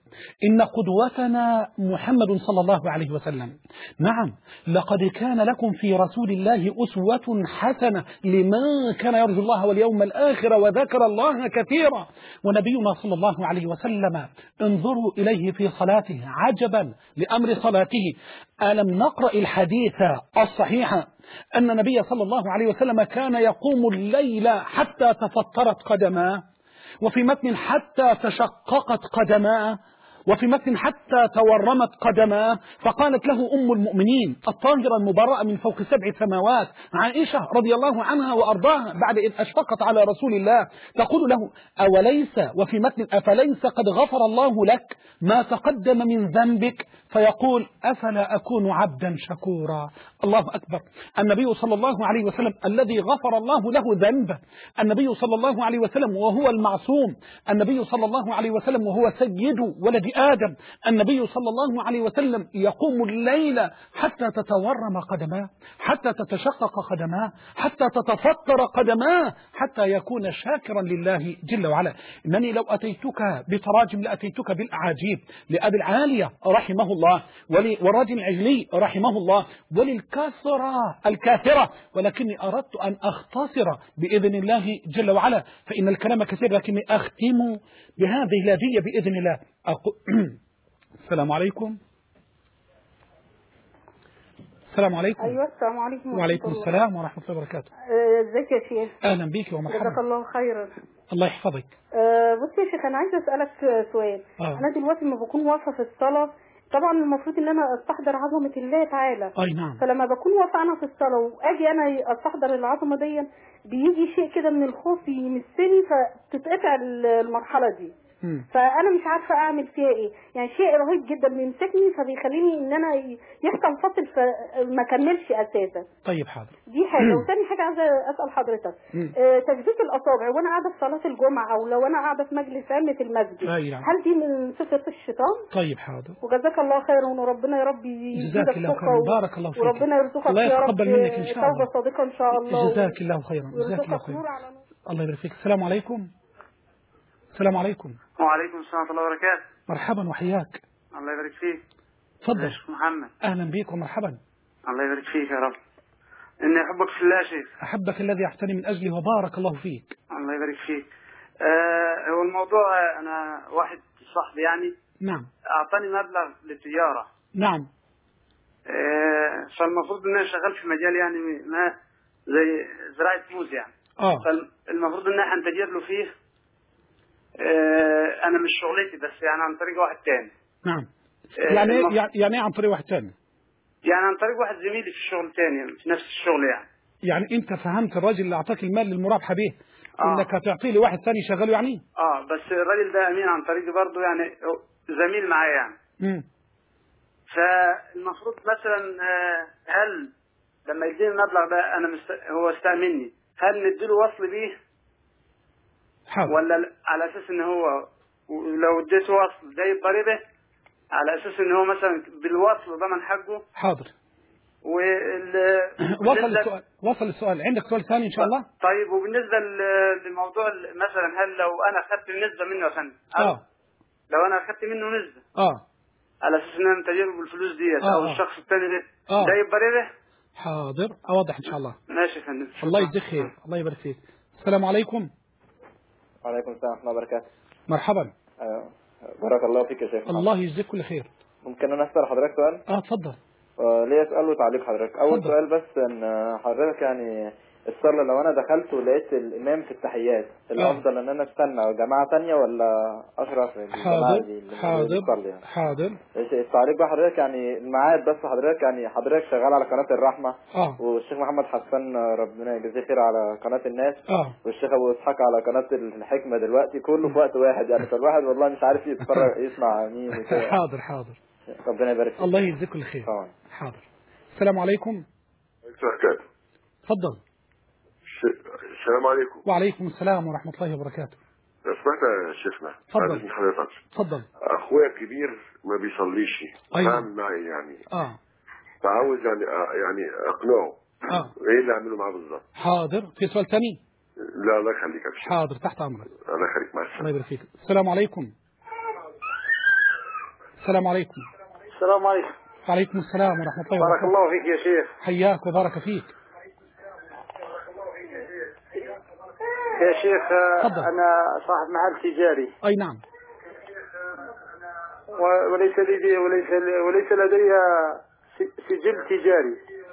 إن قدوتنا محمد صلى الله عليه وسلم. نعم، لقد كان لكم في رسول الله أسوة حسنة لمن كان يرجو الله واليوم الآخر وذكر الله كثيرا. ونبينا صلى الله عليه وسلم انظروا إليه في صلاته، عجبا لأمر صلاته. ألم نقرأ الحديث الصحيح أن النبي صلى الله عليه وسلم كان يقوم الليل حتى تفطرت قدماه، وفي متن حتى تشققت قدماه، وفي متن حتى تورمت قدماه. فقالت له أم المؤمنين الطاهرة المبرأة من فوق 7 سماوات عائشة رضي الله عنها وأرضاها بعد إذ أشفقت على رسول الله تقول له أوليس، وفي متن أفليس قد غفر الله لك ما تقدم من ذنبك؟ فيقول أفلا أكون عبدا شكورا. الله أكبر. النبي صلى الله عليه وسلم الذي غفر الله له ذنبه، النبي صلى الله عليه وسلم وهو المعصوم، النبي صلى الله عليه وسلم وهو سيد ولد آدم، النبي صلى الله عليه وسلم يقوم الليل حتى تتورم قدماه، حتى تتشقق قدماه، حتى تتفطر قدماه، حتى يكون شاكرا لله جل وعلا. إنني لو أتيتك بتراجم لأتيتك بالأعاجيب لأبي العالية رحمه الله، والراجل العجلي رحمه الله، وللكثرة الكاثرة، ولكني أردت أن أختصر بإذن الله جل وعلا، فإن الكلام كثير، لكني أختم بهذه الهدية بإذن الله. السلام عليكم. السلام عليكم. أيوة، السلام عليكم. وعليكم السلام ورحمة الله وبركاته. ازيك يا شيخ؟ أهلا بيك ومرحبا. جزاك الله خيرا. الله يحفظك. بصي يا شيخ، أنا عايزة أسألك سؤال. أنا دلوقتي لما بكون واقفة في الصلاة، طبعا المفروض ان انا استحضر عظمة الله تعالى. اي نعم. فلما بكون واقفة انا في الصلاة واجي انا استحضر العظمة دي، بيجي شيء كده من الخوف يمسني فتتقطع المرحلة دي. فانا مش عارفة اعمل فيها ايه، يعني شيء رهيب جدا بيمسكني فبيخليني ان انا يحصل فصل فما كملش اساسا. طيب حاضر. دي حاجة. وثاني حاجة عايزة اسأل حضرتك، تجديد الاصابع وانا قاعدة في صلاة الجمعة او لو انا قاعدة في مجلس علم في المسجد، هل دي من صفة الشيطان؟ طيب حاضر. وجزاك الله خيرا، وربنا يا رب يزيدك ثقة، بارك الله فيك، وربنا يرزقك يا رب منك إن شاء الله توبة صادقة ان شاء الله. جزاك الله خيرا. جزاك الله خيرا. الله يبارك فيك. السلام عليكم. السلام عليكم. وعليكم السلام ورحمة الله وبركاته. مرحبا وحياك. الله يبارك فيك. تفضل شيخ محمد. أهلا بك ومرحبا. الله يبارك فيك يا رب. إني أحبك في الله يا شيخ. أحبك الذي أحسني من أجله وبارك الله فيك. الله يبارك فيك. هو الموضوع أنا واحد صاحبي يعني نعم أعطاني مبلغ للتجارة. نعم. فالمفروض إن أنا شغال في مجال يعني ما زي زراعة موز يعني. فالمفروض إن احنا نتجر له فيه. أنا مش شغلتي، بس يعني عن طريق واحد تاني. نعم. يعني إيه عن طريق واحد تاني؟ يعني عن طريق واحد زميلي في الشغل تاني في نفس الشغل يعني. يعني أنت فهمت الراجل اللي أعطاك المال للمرابحة به إنك هتعطيه لواحد ثاني شغاله يعني؟ بس الراجل ده أمين عن طريقي برضه يعني زميل معايا يعني. فالمفروض مثلا هل لما يديني المبلغ ده أنا هو استأمني، هل نديله وصل بيه؟ حاضر. ولا على أساس إن هو لو اديته وصل ده ضريبه على أساس إن هو مثلا بالوصل ضمن حقه؟ حاضر. وصل السؤال. عندك سؤال ثاني إن شاء الله؟ طيب، وبالنسبة لموضوع مثلا هل لو أنا أخذت النسبة منه يا فندم؟ لو أنا أخذت منه نسبة على أساس إن أنا تجيبه بالفلوس ديت أو الشخص الثاني ده يبقى ربح؟ حاضر، أوضح إن شاء الله. ماشي يا فندم. الله يجزيك خير. الله يبارك فيك. السلام عليكم. وعليكم السلام ورحمة الله وبركاته. مرحبا. بارك الله فيك يا شيخ. الله يجزيك كل خير. ممكن أنا أسأل حضرتك سؤال؟ اتفضل. ليه سؤال وتعليق حضرتك. أول سؤال بس إن حضرتك يعني الصلاة لو أنا دخلت ولقيت الإمام في التحيات الأفضل إن أنا أستنى جماعة تانية ولا أشرف الجماعة دي اللي بتصلي يعني؟ حاضر. التعليق بقى حضرتك يعني الميعاد بس حضرتك يعني حضرتك شغال على قناة الرحمة والشيخ محمد حسن ربنا يجزيه خير على قناة الناس والشيخ أبو إسحاق على قناة الحكمة دلوقتي كله في وقت واحد يعني فالواحد والله مش عارف يتفرج يسمع مين وكده. حاضر. ربنا يبارك فيك. الله يجزيك كل خير. حاضر. السلام عليكم. تفضل. السلام عليكم. وعليكم السلام ورحمة الله وبركاته. سمعت يا شيخنا؟ تفضل. من حضرتك. تفضل. أخويا الكبير ما بيصليش. فاهم معي يعني. فعاوز يعني أقنعه. إيه اللي أعمله معاه بالظبط؟ حاضر. في سؤال ثاني؟ لا الله يخليك يا شيخ. حاضر، تحت أمرك. الله يخليك. مع السلامة. الله يبارك فيك. السلام عليكم. السلام عليكم. السلام عليكم. وعليكم السلام ورحمة الله وبركاته. بارك الله فيك يا شيخ. حياك وبارك فيك يا شيخ. تفضل. أنا صاحب محل تجاري. أي نعم. وليس لدي سجل تجاري.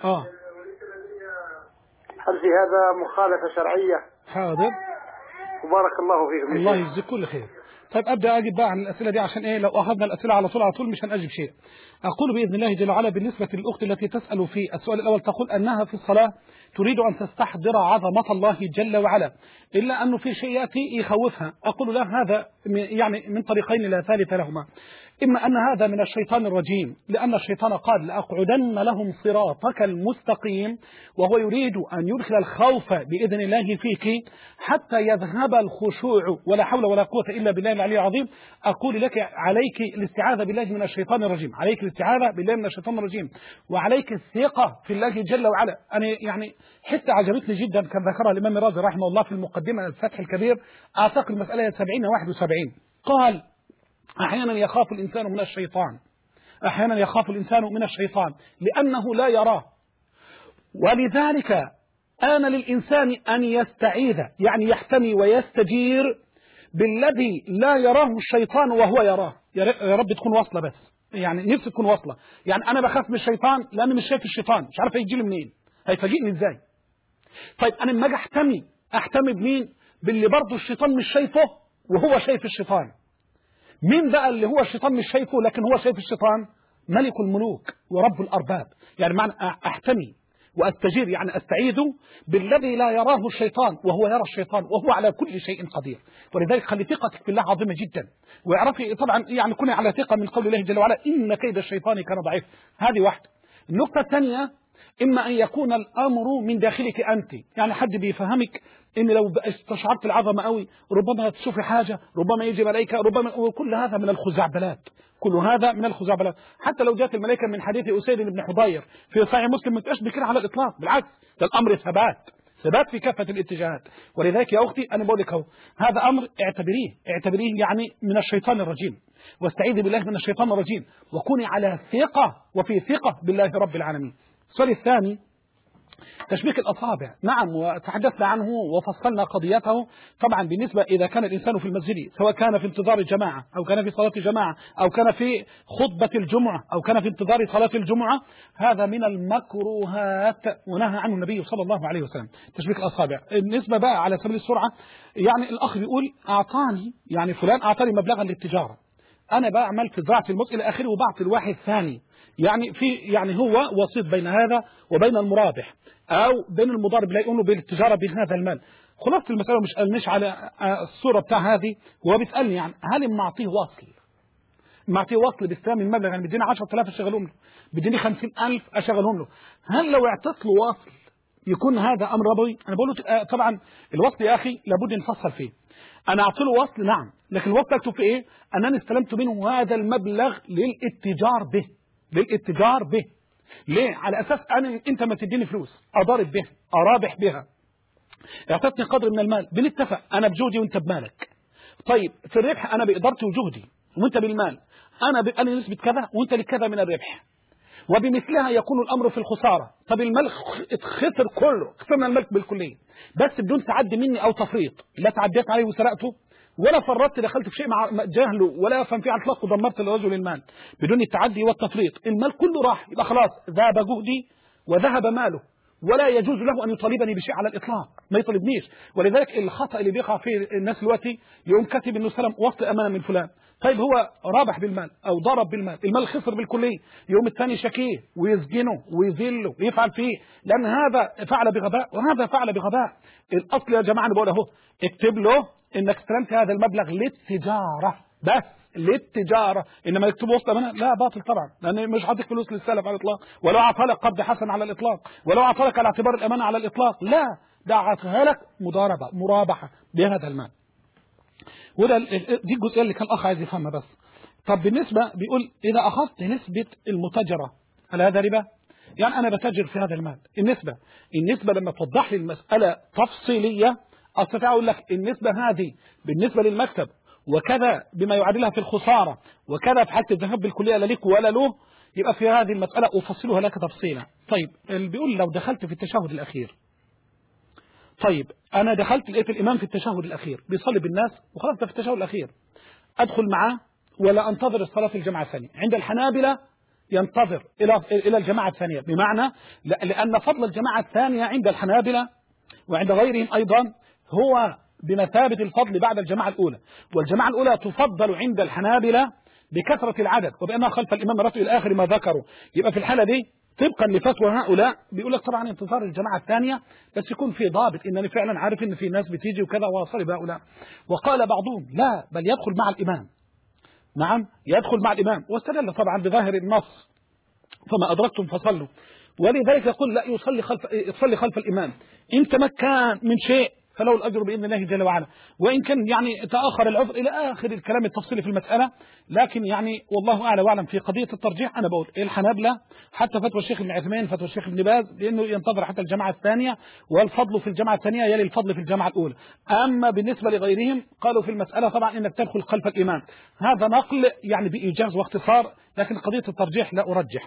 هل في هذا مخالفة شرعية؟ حاضر. وبارك الله فيكم. الله يجزيك كل خير. طيب أبدأ أجيب بقى عن الأسئلة دي عشان إيه لو أخذنا الأسئلة على طول مش هنجيب شيء. أقول بإذن الله جل وعلا بالنسبة للأخت التي تسأل في السؤال الأول تقول أنها في الصلاة تريد أن تستحضر عظمة الله جل وعلا إلا أنه في شيء يأتي يخوفها. أقول لها هذا يعني من طريقين لا ثالث لهما. إما أن هذا من الشيطان الرجيم لأن الشيطان قال لأقعدن لهم صراطك المستقيم وهو يريد أن يدخل الخوف بإذن الله فيك حتى يذهب الخشوع ولا حول ولا قوة إلا بالله العلي العظيم. أقول لك عليك الاستعاذة بالله من الشيطان الرجيم، عليك الاستعاذة بالله من الشيطان الرجيم وعليك الثقة في الله جل وعلا. أنا يعني حتى عجبتني جدا كان ذكرها الإمام الرازي رحمه الله في المقدمة الفتح الكبير أعتقد المسألة 70 71 قال أحيانا يخاف الإنسان من الشيطان، أحيانا يخاف الإنسان من الشيطان لأنه لا يراه، ولذلك آن للإنسان أن يستعيذ يعني يحتمي ويستجير بالذي لا يراه الشيطان وهو يراه. يا رب تكون واصلة بس يعني نفسي تكون واصلة. يعني أنا بخاف من الشيطان لأني مش شايف الشيطان، مش عارف هيجي لي منين، هيفاجئني إزاي. طيب أنا لما أجي أحتمي بمين؟ باللي برضه الشيطان مش شايفه وهو شايف الشيطان. مين بقى اللي هو الشيطان مش شايفه لكن هو شايف الشيطان؟ ملك الملوك ورب الأرباب. يعني معنى أحتمي وأستجير يعني أستعيذ بالذي لا يراه الشيطان وهو يرى الشيطان وهو على كل شيء قدير. ولذلك خلي ثقتك بالله عظيمة جدا واعرفي طبعا يعني كوني على ثقة من قول الله جل وعلا إن كيد الشيطان كان ضعيف. هذه واحدة. النقطة الثانية إما أن يكون الأمر من داخلك أنت، يعني حد بيفهمك إن لو استشعرت العظمة قوي ربما تشوفي حاجة، ربما يجي ملائكة، ربما، وكل هذا من الخزعبلات، كل هذا من الخزعبلات. حتى لو جاءت الملائكة من حديث أسيد بن حضير في صحيح مسلم ما تبقاش بكده على الإطلاق، بالعكس ده الأمر ثبات في كافة الاتجاهات. ولذلك يا أختي أنا بقول لك أهو هذا أمر اعتبريه يعني من الشيطان الرجيم، واستعيذي بالله من الشيطان الرجيم وكوني على ثقة وفي ثقة بالله رب العالمين. السؤال الثاني تشبيك الأصابع. نعم وتحدثنا عنه وفصلنا قضيته. طبعا بالنسبة إذا كان الإنسان في المسجد سواء كان في انتظار الجماعة أو كان في صلاة الجماعة أو كان في خطبة الجمعة أو كان في انتظار صلاة الجمعة هذا من المكروهات ونهى عنه النبي صلى الله عليه وسلم تشبيك الأصابع. النسبة بقى على سبيل السرعة يعني الأخ بيقول أعطاني يعني فلان أعطاني مبلغا للتجارة، أنا بعمل في زراعة الموت إلى آخره وبعطي الواحد ثاني، يعني هو وسيط بين هذا وبين المرابح أو بين المضارب لا يقوم بالتجارة بهذا المال. خلاصة المسألة مش قالناش على الصورة بتاع هذه. هو بيسألني يعني هل معطيه وصل باستلام المبلغ يعني بديني 10,000 أشغلهم له، بديني 50,000 أشغلهم له، هل لو اعطيت له وصل يكون هذا أمر ربوي؟ أنا بقول له طبعا الوصل يا أخي لابد نفصل فيه. أنا أعطي له وصل نعم، لكن الوصل أكتب في إيه؟ أنني استلمت منه هذا المبلغ للاتجار به. ليه؟ على أساس أنت ما تديني فلوس أضارب به أرابح بها، اعطتني قدر من المال بنتفق أنا بجهدي وأنت بمالك. طيب في الربح أنا بإدارتي وجهدي وأنت بالمال، أنا نسبة كذا وأنت لك كذا من الربح، وبمثلها يكون الأمر في الخسارة. طب المال اتخسر كله، خسرنا الملك بالكلية بس بدون تعدي مني أو تفريط، لا تعديت عليه وسرقته ولا فرطت دخلت في شيء مع جهله ولا أفهم فيه على الإطلاق ودمرت للرجل المال بدون التعدي والتفريط. المال كله راح، يبقى خلاص ذهب جهدي وذهب ماله ولا يجوز له أن يطالبني بشيء على الإطلاق، ما يطالبنيش. ولذلك الخطأ اللي بيقع فيه الناس دلوقتي يقوم كاتب إنه سلم وصل أمانة من فلان، طيب هو رابح بالمال أو ضرب بالمال، المال خسر بالكلية، يوم الثاني شكيه ويسجنه ويذله ويفعل فيه لأن هذا فعل بغباء وهذا فعل بغباء. الأصل يا جماعة أنا بقول أهو اكتب له إنك استلمت هذا المبلغ للتجارة بس، للتجارة، إنما يكتب وسط أمانة لا باطل طبعا، لأن مش هعطيك فلوس للسلف على الإطلاق، ولو أعطى لك قبض حسن على الإطلاق، ولو أعطى لك على اعتبار الأمانة على الإطلاق، لا ده أعطيها لك مضاربة مرابحة بهذا المال. وده دي الجزئية اللي كان الأخ عايز يفهمها بس. طب بالنسبة بيقول إذا أخذت نسبة المتاجرة هل هذا ربا؟ يعني أنا بتاجر في هذا المال، النسبة لما توضح لي المسألة تفصيلية أستطيع أقول لك النسبة هذه بالنسبة للمكتب وكذا بما يعادلها في الخسارة، وكذا في حالة الذهاب بالكلية لا لك ولا له، يبقى في هذه المسألة أفصلها لك تفصيلا. طيب اللي بيقول لو دخلت في التشهد الأخير، طيب أنا دخلت لقيت الإمام في التشهد الأخير بيصلي بالناس وخلاص في التشهد الأخير، أدخل معاه ولا أنتظر الصلاة في الجماعة الثانية؟ عند الحنابلة ينتظر إلى الجماعة الثانية، بمعنى لأن فضل الجماعة الثانية عند الحنابلة وعند غيرهم أيضا هو بمثابة الفضل بعد الجماعة الأولى، والجماعة الأولى تفضل عند الحنابلة بكثرة العدد وبأنها خلف الإمام راتب إلى آخر ما ذكروا. يبقى في الحالة دي طبقا لفتوى هؤلاء بيقول لك طبعا انتظار الجماعة الثانية، بس يكون في ضابط إنني فعلا عارف إن في ناس بتيجي وكذا واصل بهؤلاء. وقال بعضهم لا بل يدخل مع الإمام، نعم يدخل مع الإمام، واستدل طبعا بظاهر النص فما أدركتم فصلوا، ولذلك يقول لا يصلي خلف الإمام إن تمكن من شيء فله الأجر بإذن الله جل وعلا، وإن كان يعني تأخر العذر إلى آخر الكلام التفصيلي في المسألة. لكن يعني والله أعلى وأعلم في قضية الترجيح أنا بقول الحنابلة حتى فتوى الشيخ ابن عثيمين فتوى الشيخ ابن باز لأنه ينتظر حتى الجماعة الثانية، والفضل في الجماعة الثانية يلي الفضل في الجماعة الأولى. أما بالنسبة لغيرهم قالوا في المسألة طبعا إنك تدخل خلف الإمام، هذا نقل يعني بإيجاز واختصار، لكن قضية الترجيح لا أرجح.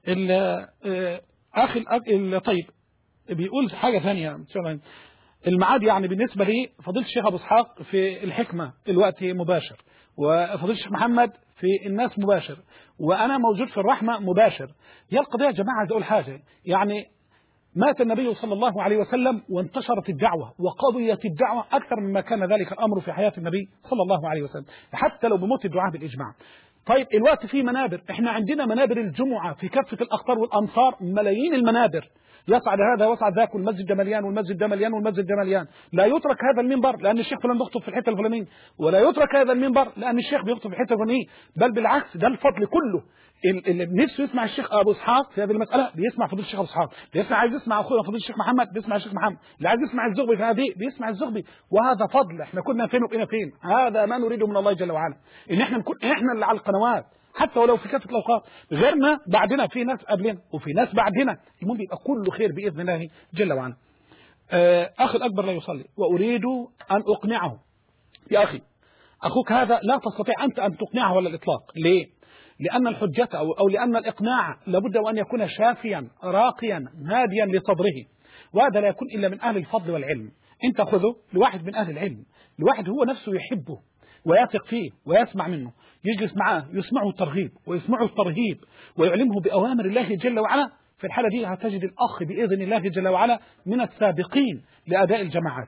طيب بيقول حاجة ثانية الميعاد يعني بالنسبة لي فضيلة الشيخ أبو إسحاق في الحكمة دلوقتي مباشر، وفضيلة الشيخ محمد في الناس مباشر، وأنا موجود في الرحمة مباشر. هي القضية يا جماعة عايز أقول حاجة، يعني مات النبي صلى الله عليه وسلم وانتشرت الدعوة وقضيت الدعوة أكثر مما كان ذلك الأمر في حياة النبي صلى الله عليه وسلم، حتى لو بموت الدعاء بالإجماع. طيب الوقت في منابر، احنا عندنا منابر الجمعة في كافة الأقطار والأمصار ملايين المنابر، يصعد هذا ويصعد ذاك، والمسجد ده مليان والمسجد ده مليان والمسجد ده مليان. لا يترك هذا المنبر لأن الشيخ فلان بيخطب في الحتة الفلانية، ولا يترك هذا المنبر لأن الشيخ بيخطب في الحتة الفلانية، بل بالعكس ده الفضل كله. اللي نفسه يسمع الشيخ أبو إسحاق في هذه المسألة بيسمع فضيلة الشيخ أبو إسحاق، عايز يسمع أخويا فضيلة الشيخ محمد بيسمع الشيخ محمد، اللي عايز يسمع الزغبي في هذه بيسمع الزغبي، وهذا فضل. احنا كنا فين وبقينا فين؟ هذا ما نريده من الله جل وعلا، إن احنا نكون احنا اللي على القنوات حتى ولو في كافة الأوقات، غيرنا بعدنا في ناس قبلنا وفي ناس بعدنا، المهم يبقى كله خير بإذن الله جل وعلا. أخي الأكبر لا يصلي وأريد أن أقنعه. يا أخي أخوك هذا لا تستطيع أنت أن تقنعه على الإطلاق. ليه؟ لأن الحجة أو لأن الإقناع لابد وأن يكون شافيا راقيا هاديا لصدره، وهذا لا يكون إلا من أهل الفضل والعلم. أنت خذه لواحد من أهل العلم، لواحد هو نفسه يحبه ويثق فيه ويسمع منه، يجلس معاه يسمعه الترغيب ويسمعه الترهيب ويعلمه بأوامر الله جل وعلا. في الحالة دي هتجد الأخ بإذن الله جل وعلا من السابقين لأداء الجماعات.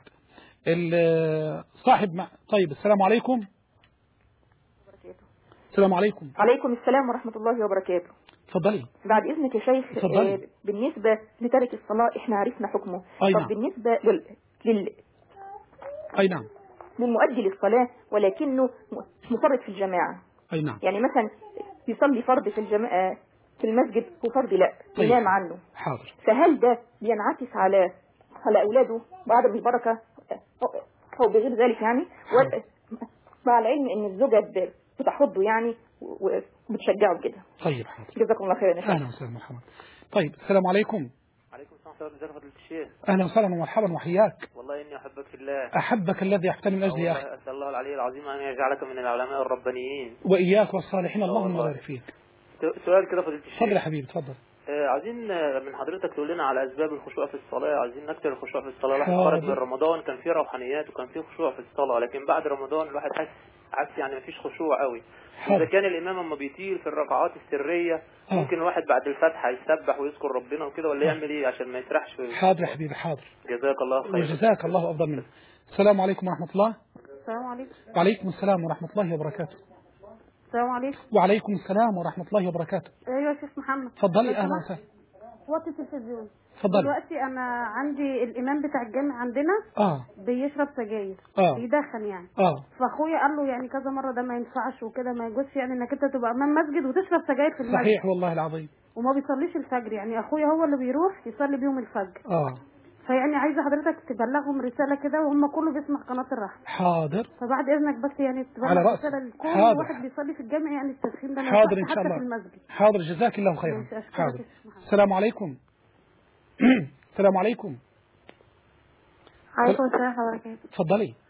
صاحب طيب السلام عليكم. السلام عليكم. عليكم السلام ورحمة الله وبركاته. تفضلي. بعد إذنك يا شيخ، بالنسبة لترك الصلاة إحنا عرفنا حكمه. طب بالنسبة أي نعم للمؤدي للصلاة ولكنه مفرط في الجماعة. أي نعم. يعني مثلا يصلي فرض في الجماعة في المسجد وفرض لا ينام عنه. حاضر. فهل ده بينعكس على أولاده بعدم البركة أو بغير ذلك يعني؟ مع العلم إن الزوجة بتحضه يعني وبتشجعه كده. طيب حاضر. جزاكم الله خيرا. أهلا وسهلا مرحبا. طيب السلام عليكم. عليكم السلام ورحمة الله وبركاته الشيخ. أهلا وسهلا ومرحبا وحياك. والله إني أحبك في الله. أحبك الذي يحتمي من أجلي يا أخي. أسأل الله العلي العظيم أن يجعلك من العلماء الربانيين. وإياك والصالحين اللهم بارك فيك. سؤال كده فضيلة الشيخ. تفضل يا حبيبي تفضل. عايزين من حضرتك تقول لنا على أسباب الخشوع في الصلاة. عايزين نكتر الخشوع في الصلاة. الواحد خرج من رمضان كان فيه روحانيات وكان فيه خشوع في الصلاة، لكن بعد رمضان الواحد حس يعني مفيش خشوع قوي. إذا كان الإمام لما بيطيل في الركعات السرية ممكن الواحد بعد الفتحة يسبح ويذكر ربنا وكده، ولا يعمل إيه عشان ما يسرحش في؟ حاضر يا حبيبي حاضر. جزاك الله خير. وجزاك الله أفضل منك. السلام عليكم ورحمة الله. السلام عليكم. وعليكم السلام ورحمة الله وبركاته. السلام عليكم. وعليكم السلام ورحمة الله وبركاته. ايوه يا شيخ محمد. اتفضلي اهلا وسهلا. وطي التلفزيون. اتفضلي. دلوقتي انا عندي الامام بتاع الجامع عندنا بيشرب سجاير بيدخن يعني. فاخويا قال له يعني كذا مره ده ما ينفعش وكده ما يجوزش يعني انك انت تبقى امام مسجد وتشرب سجاير في المسجد. صحيح والله العظيم. وما بيصليش الفجر يعني اخويا هو اللي بيروح يصلي بيهم الفجر. فيعني عايزه حضرتك تبلغهم رساله كده وهم كله بيسمع قناه الرحمه. حاضر. فبعد اذنك بس يعني تبلغ رساله لكل واحد بيصلي في الجامع يعني التدخين ده ما حاضر ان شاء الله. في المسجد. حاضر جزاك الله خيرا. حاضر. السلام عليكم. السلام عليكم. عليكم السلام ورحمة الله وبركاته. اتفضلي.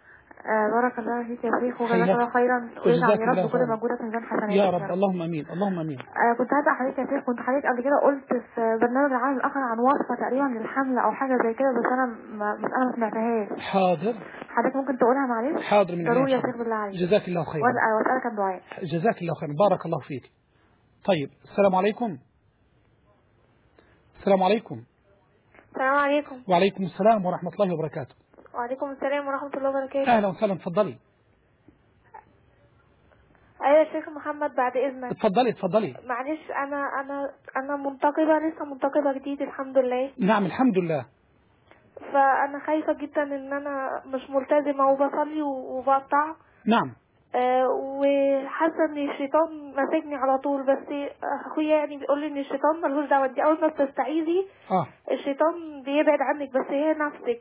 بارك الله فيك يا شيخ وجزاك الله خيرا ويجعل يا رب كل مجهودك من حسنات يا رب. اللهم امين اللهم امين. كنت عايزه حضرتك يا شيخ، كنت حضرتك قبل كده قلت في برنامج العالم الاخر عن وصفه تقريبا للحمل او حاجه زي كده، بس انا ما سمعتهاش. حاضر. حضرتك ممكن تقولها معلش؟ حاضر من ضروري يا شيخ بالله عليك. جزاك الله خيرا. واسالك الدعاء. جزاك الله خيرا بارك الله فيك. طيب السلام عليكم. السلام عليكم. السلام عليكم. وعليكم السلام ورحمة الله وبركاته. وعليكم السلام ورحمة الله وبركاته. أهلا وسهلا اتفضلي. أيوة يا شيخ محمد بعد إذنك. اتفضلي. معلش أنا منتقبة، لسه منتقبة جديد الحمد لله. نعم الحمد لله. فأنا خايفة جدا إن أنا مش ملتزمة وبصلي وبقطع. نعم. وحاسه ان الشيطان ماسكني على طول، بس اخويا يعني بيقول لي ان الشيطان ملهوش دعوه، انت اول ما بتستعيذي الشيطان بيبعد عنك، بس هي نفسك.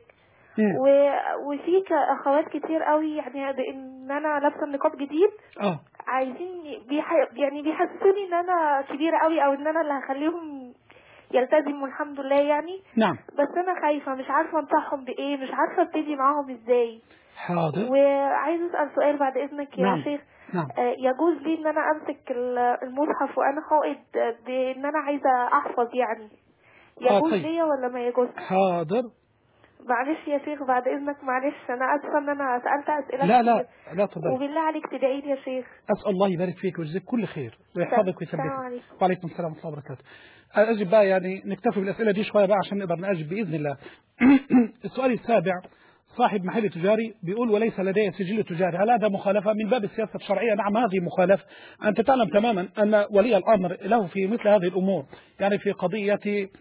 وفي اخوات كتير قوي يعني بان انا لابسه النقاب جديد عايزين يعني بيحسسوني ان انا كبيره قوي او ان انا اللي هخليهم يلتزموا الحمد لله يعني. نعم. بس انا خايفه مش عارفه انصحهم بايه، مش عارفه ابتدي معاهم ازاي. حاضر. وعايز اسال سؤال بعد اذنك يا شيخ. نعم. يجوز لي ان انا امسك المصحف وانا حائض بان انا عايزه احفظ يعني، يجوز لي ولا ما يجوز؟ حاضر. معلش يا شيخ بعد اذنك، معلش انا اسفه ان انا سالت اسئله لا تفضلي. وبالله عليك تدعي لي يا شيخ. اسال الله يبارك فيك ويجزيك كل خير ويحفظك ويثبتك. وعليكم السلام ورحمه الله وبركاته. اجب بقى يعني نكتفي بالاسئله دي شويه بقى عشان نقدر نجب باذن الله. السؤال السابع، صاحب محل تجاري بيقول وليس لدي سجل تجاري، هل هذا مخالفة من باب السياسة الشرعية؟ نعم هذه مخالفة. أنت تعلم تماما أن ولي الأمر له في مثل هذه الأمور، يعني في قضية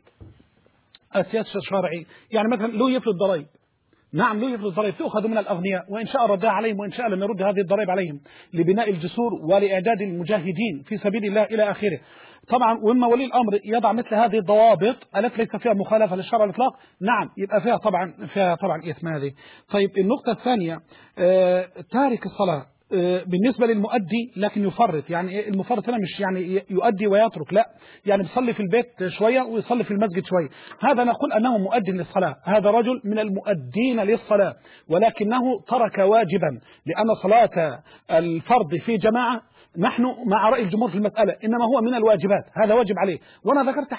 السياسة الشرعي، يعني مثلا له يفرض ضرائب. نعم له يفرض ضرائب تؤخذ من الأغنياء، وإن شاء ردها عليهم وإن شاء لم يرد هذه الضرائب عليهم لبناء الجسور ولإعداد المجاهدين في سبيل الله إلى آخره. طبعا وإما ولي الأمر يضع مثل هذه الضوابط التي ليس فيها مخالفة للشرع على الإطلاق، نعم يبقى فيها طبعا إثم هذه. طيب النقطة الثانية، تارك الصلاة بالنسبة للمؤدي لكن يفرط، يعني المفرط هنا مش يعني يؤدي ويترك، لا يعني بيصلي في البيت شوية ويصلي في المسجد شوية، هذا نقول أنه مؤد للصلاة، هذا رجل من المؤدين للصلاة ولكنه ترك واجبا، لأن صلاة الفرض في جماعة نحن مع رأي الجمهور في المسألة إنما هو من الواجبات، هذا واجب عليه. وأنا ذكرت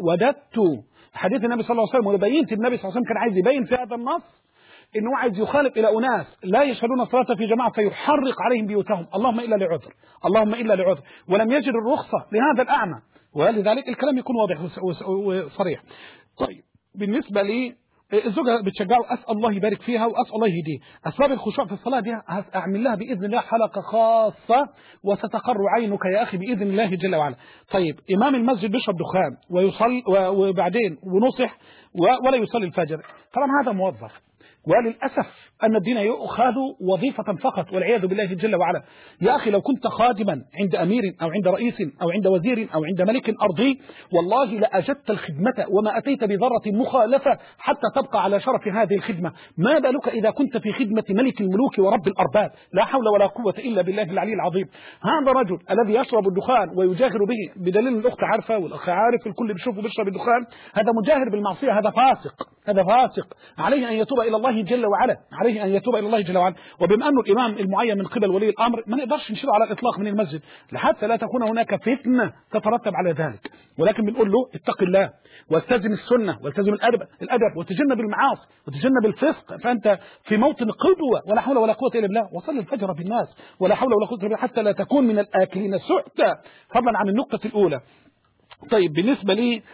حديث النبي صلى الله عليه وسلم، وبينت النبي صلى الله عليه وسلم كان عايز يبين في هذا النص إنه عايز يخالف إلى أناس لا يشهدون الصلاة في جماعة فيحرق عليهم بيوتهم، اللهم إلا لعذر، ولم يجد الرخصة لهذا الأعمى، ولذلك الكلام يكون واضح وصريح. طيب بالنسبة لي الزوجة بتشجعه، أسأل الله يبارك فيها وأسأل الله يهديه. أسباب الخشوع في الصلاة دي أعمل لها بإذن الله حلقة خاصة وستقر عينك يا أخي بإذن الله جل وعلا. طيب إمام المسجد بيشرب دخان ويصلي وبعدين ونصح ولا يصلي الفجر، طبعا هذا موظف، وللأسف أن الدين يؤخذ وظيفة فقط والعياذ بالله جل وعلا. يا أخي لو كنت خادما عند أمير أو عند رئيس أو عند وزير أو عند ملك أرضي والله لأجدت الخدمة وما أتيت بذرة مخالفة حتى تبقى على شرف هذه الخدمة، ما بالك إذا كنت في خدمة ملك الملوك ورب الأرباب، لا حول ولا قوة إلا بالله العلي العظيم. هذا رجل الذي يشرب الدخان ويجاهر به، بدليل الأخت عارفة والأخ عارف الكل بيشوفه بيشرب الدخان، هذا مجاهر بالمعصية، هذا فاسق، عليه أن يتوب إلى الله جل وعلا، وبما أنه الإمام المعين من قبل ولي الأمر ما نقدرش نشيله على الإطلاق من المسجد لحتى لا تكون هناك فتنة تترتب على ذلك، ولكن بنقول له اتق الله واستلزم السنة والتزم الأدب وتجنب المعاصي وتجنب الفسق، فأنت في موطن قدوة ولا حول ولا قوة إلا بالله، وصل الفجر في الناس ولا حول ولا قوة إلا بالله حتى لا تكون من الآكلين سحتا، فضلا عن النقطة الأولى. طيب بالنسبة لي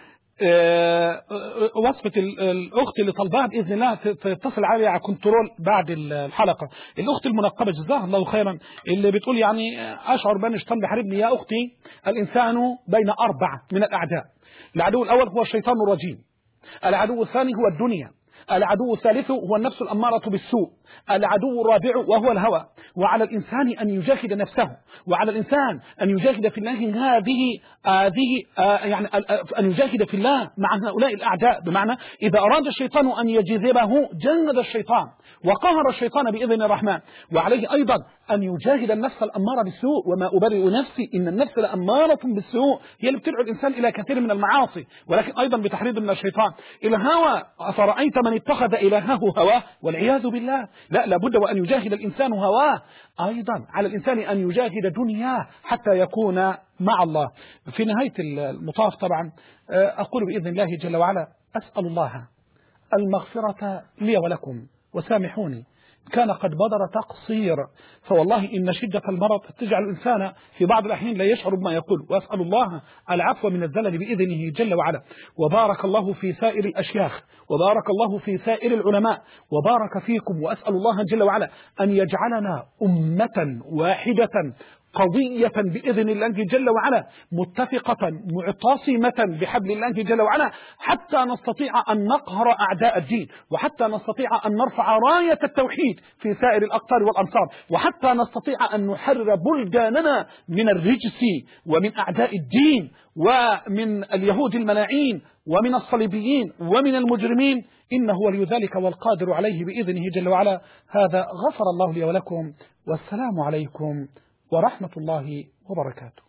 وصفة الأخت اللي طلبها بإذن الله تتصل عليها على كنترول بعد الحلقة، الأخت المنقبة جزاها الله خيرا اللي بتقول يعني أشعر بأن الشيطان بحاربني. يا أختي الإنسان بين 4 من الأعداء، العدو الأول هو الشيطان الرجيم، العدو الثاني هو الدنيا، العدو الثالث هو النفس الأمارة بالسوء، العدو الرابع وهو الهوى، وعلى الإنسان أن يجاهد نفسه، وعلى الإنسان أن يجاهد في الله يعني أن يجاهد في الله مع هؤلاء الأعداء، بمعنى إذا أراد الشيطان أن يجذبه جند الشيطان وقهر الشيطان بإذن الرحمن، وعليه أيضا أن يجاهد النفس الأمارة بالسوء، وما أبرئ نفسي إن النفس لأمارة بالسوء، هي اللي بتدعو الإنسان إلى كثير من المعاصي، ولكن أيضا بتحريض من الشيطان. الهوى، أفرأيت من اتخذ إلهه هواه والعياذ بالله. لا، لابد وأن يجاهد الإنسان هواه، أيضا على الإنسان أن يجاهد دنياه حتى يكون مع الله. في نهاية المطاف طبعا أقول بإذن الله جل وعلا أسأل الله المغفرة لي ولكم، وسامحوني كان قد بدر تقصير، فوالله إن شدة المرض تجعل الإنسان في بعض الأحيان لا يشعر بما يقول، وأسأل الله العفو من الزلل بإذنه جل وعلا. وبارك الله في سائر الأشياخ، وبارك الله في سائر العلماء، وبارك فيكم، وأسأل الله جل وعلا أن يجعلنا أمة واحدة قضية بإذن الله جل وعلا، متفقة معتصمة بحبل الله جل وعلا، حتى نستطيع أن نقهر أعداء الدين، وحتى نستطيع أن نرفع راية التوحيد في سائر الأقطار والأمصار، وحتى نستطيع أن نحرر بلداننا من الرجس ومن أعداء الدين ومن اليهود الملاعين ومن الصليبيين ومن المجرمين، إنه ولي ذلك والقادر عليه بإذنه جل وعلا. هذا غفر الله لي ولكم، والسلام عليكم ورحمة الله وبركاته.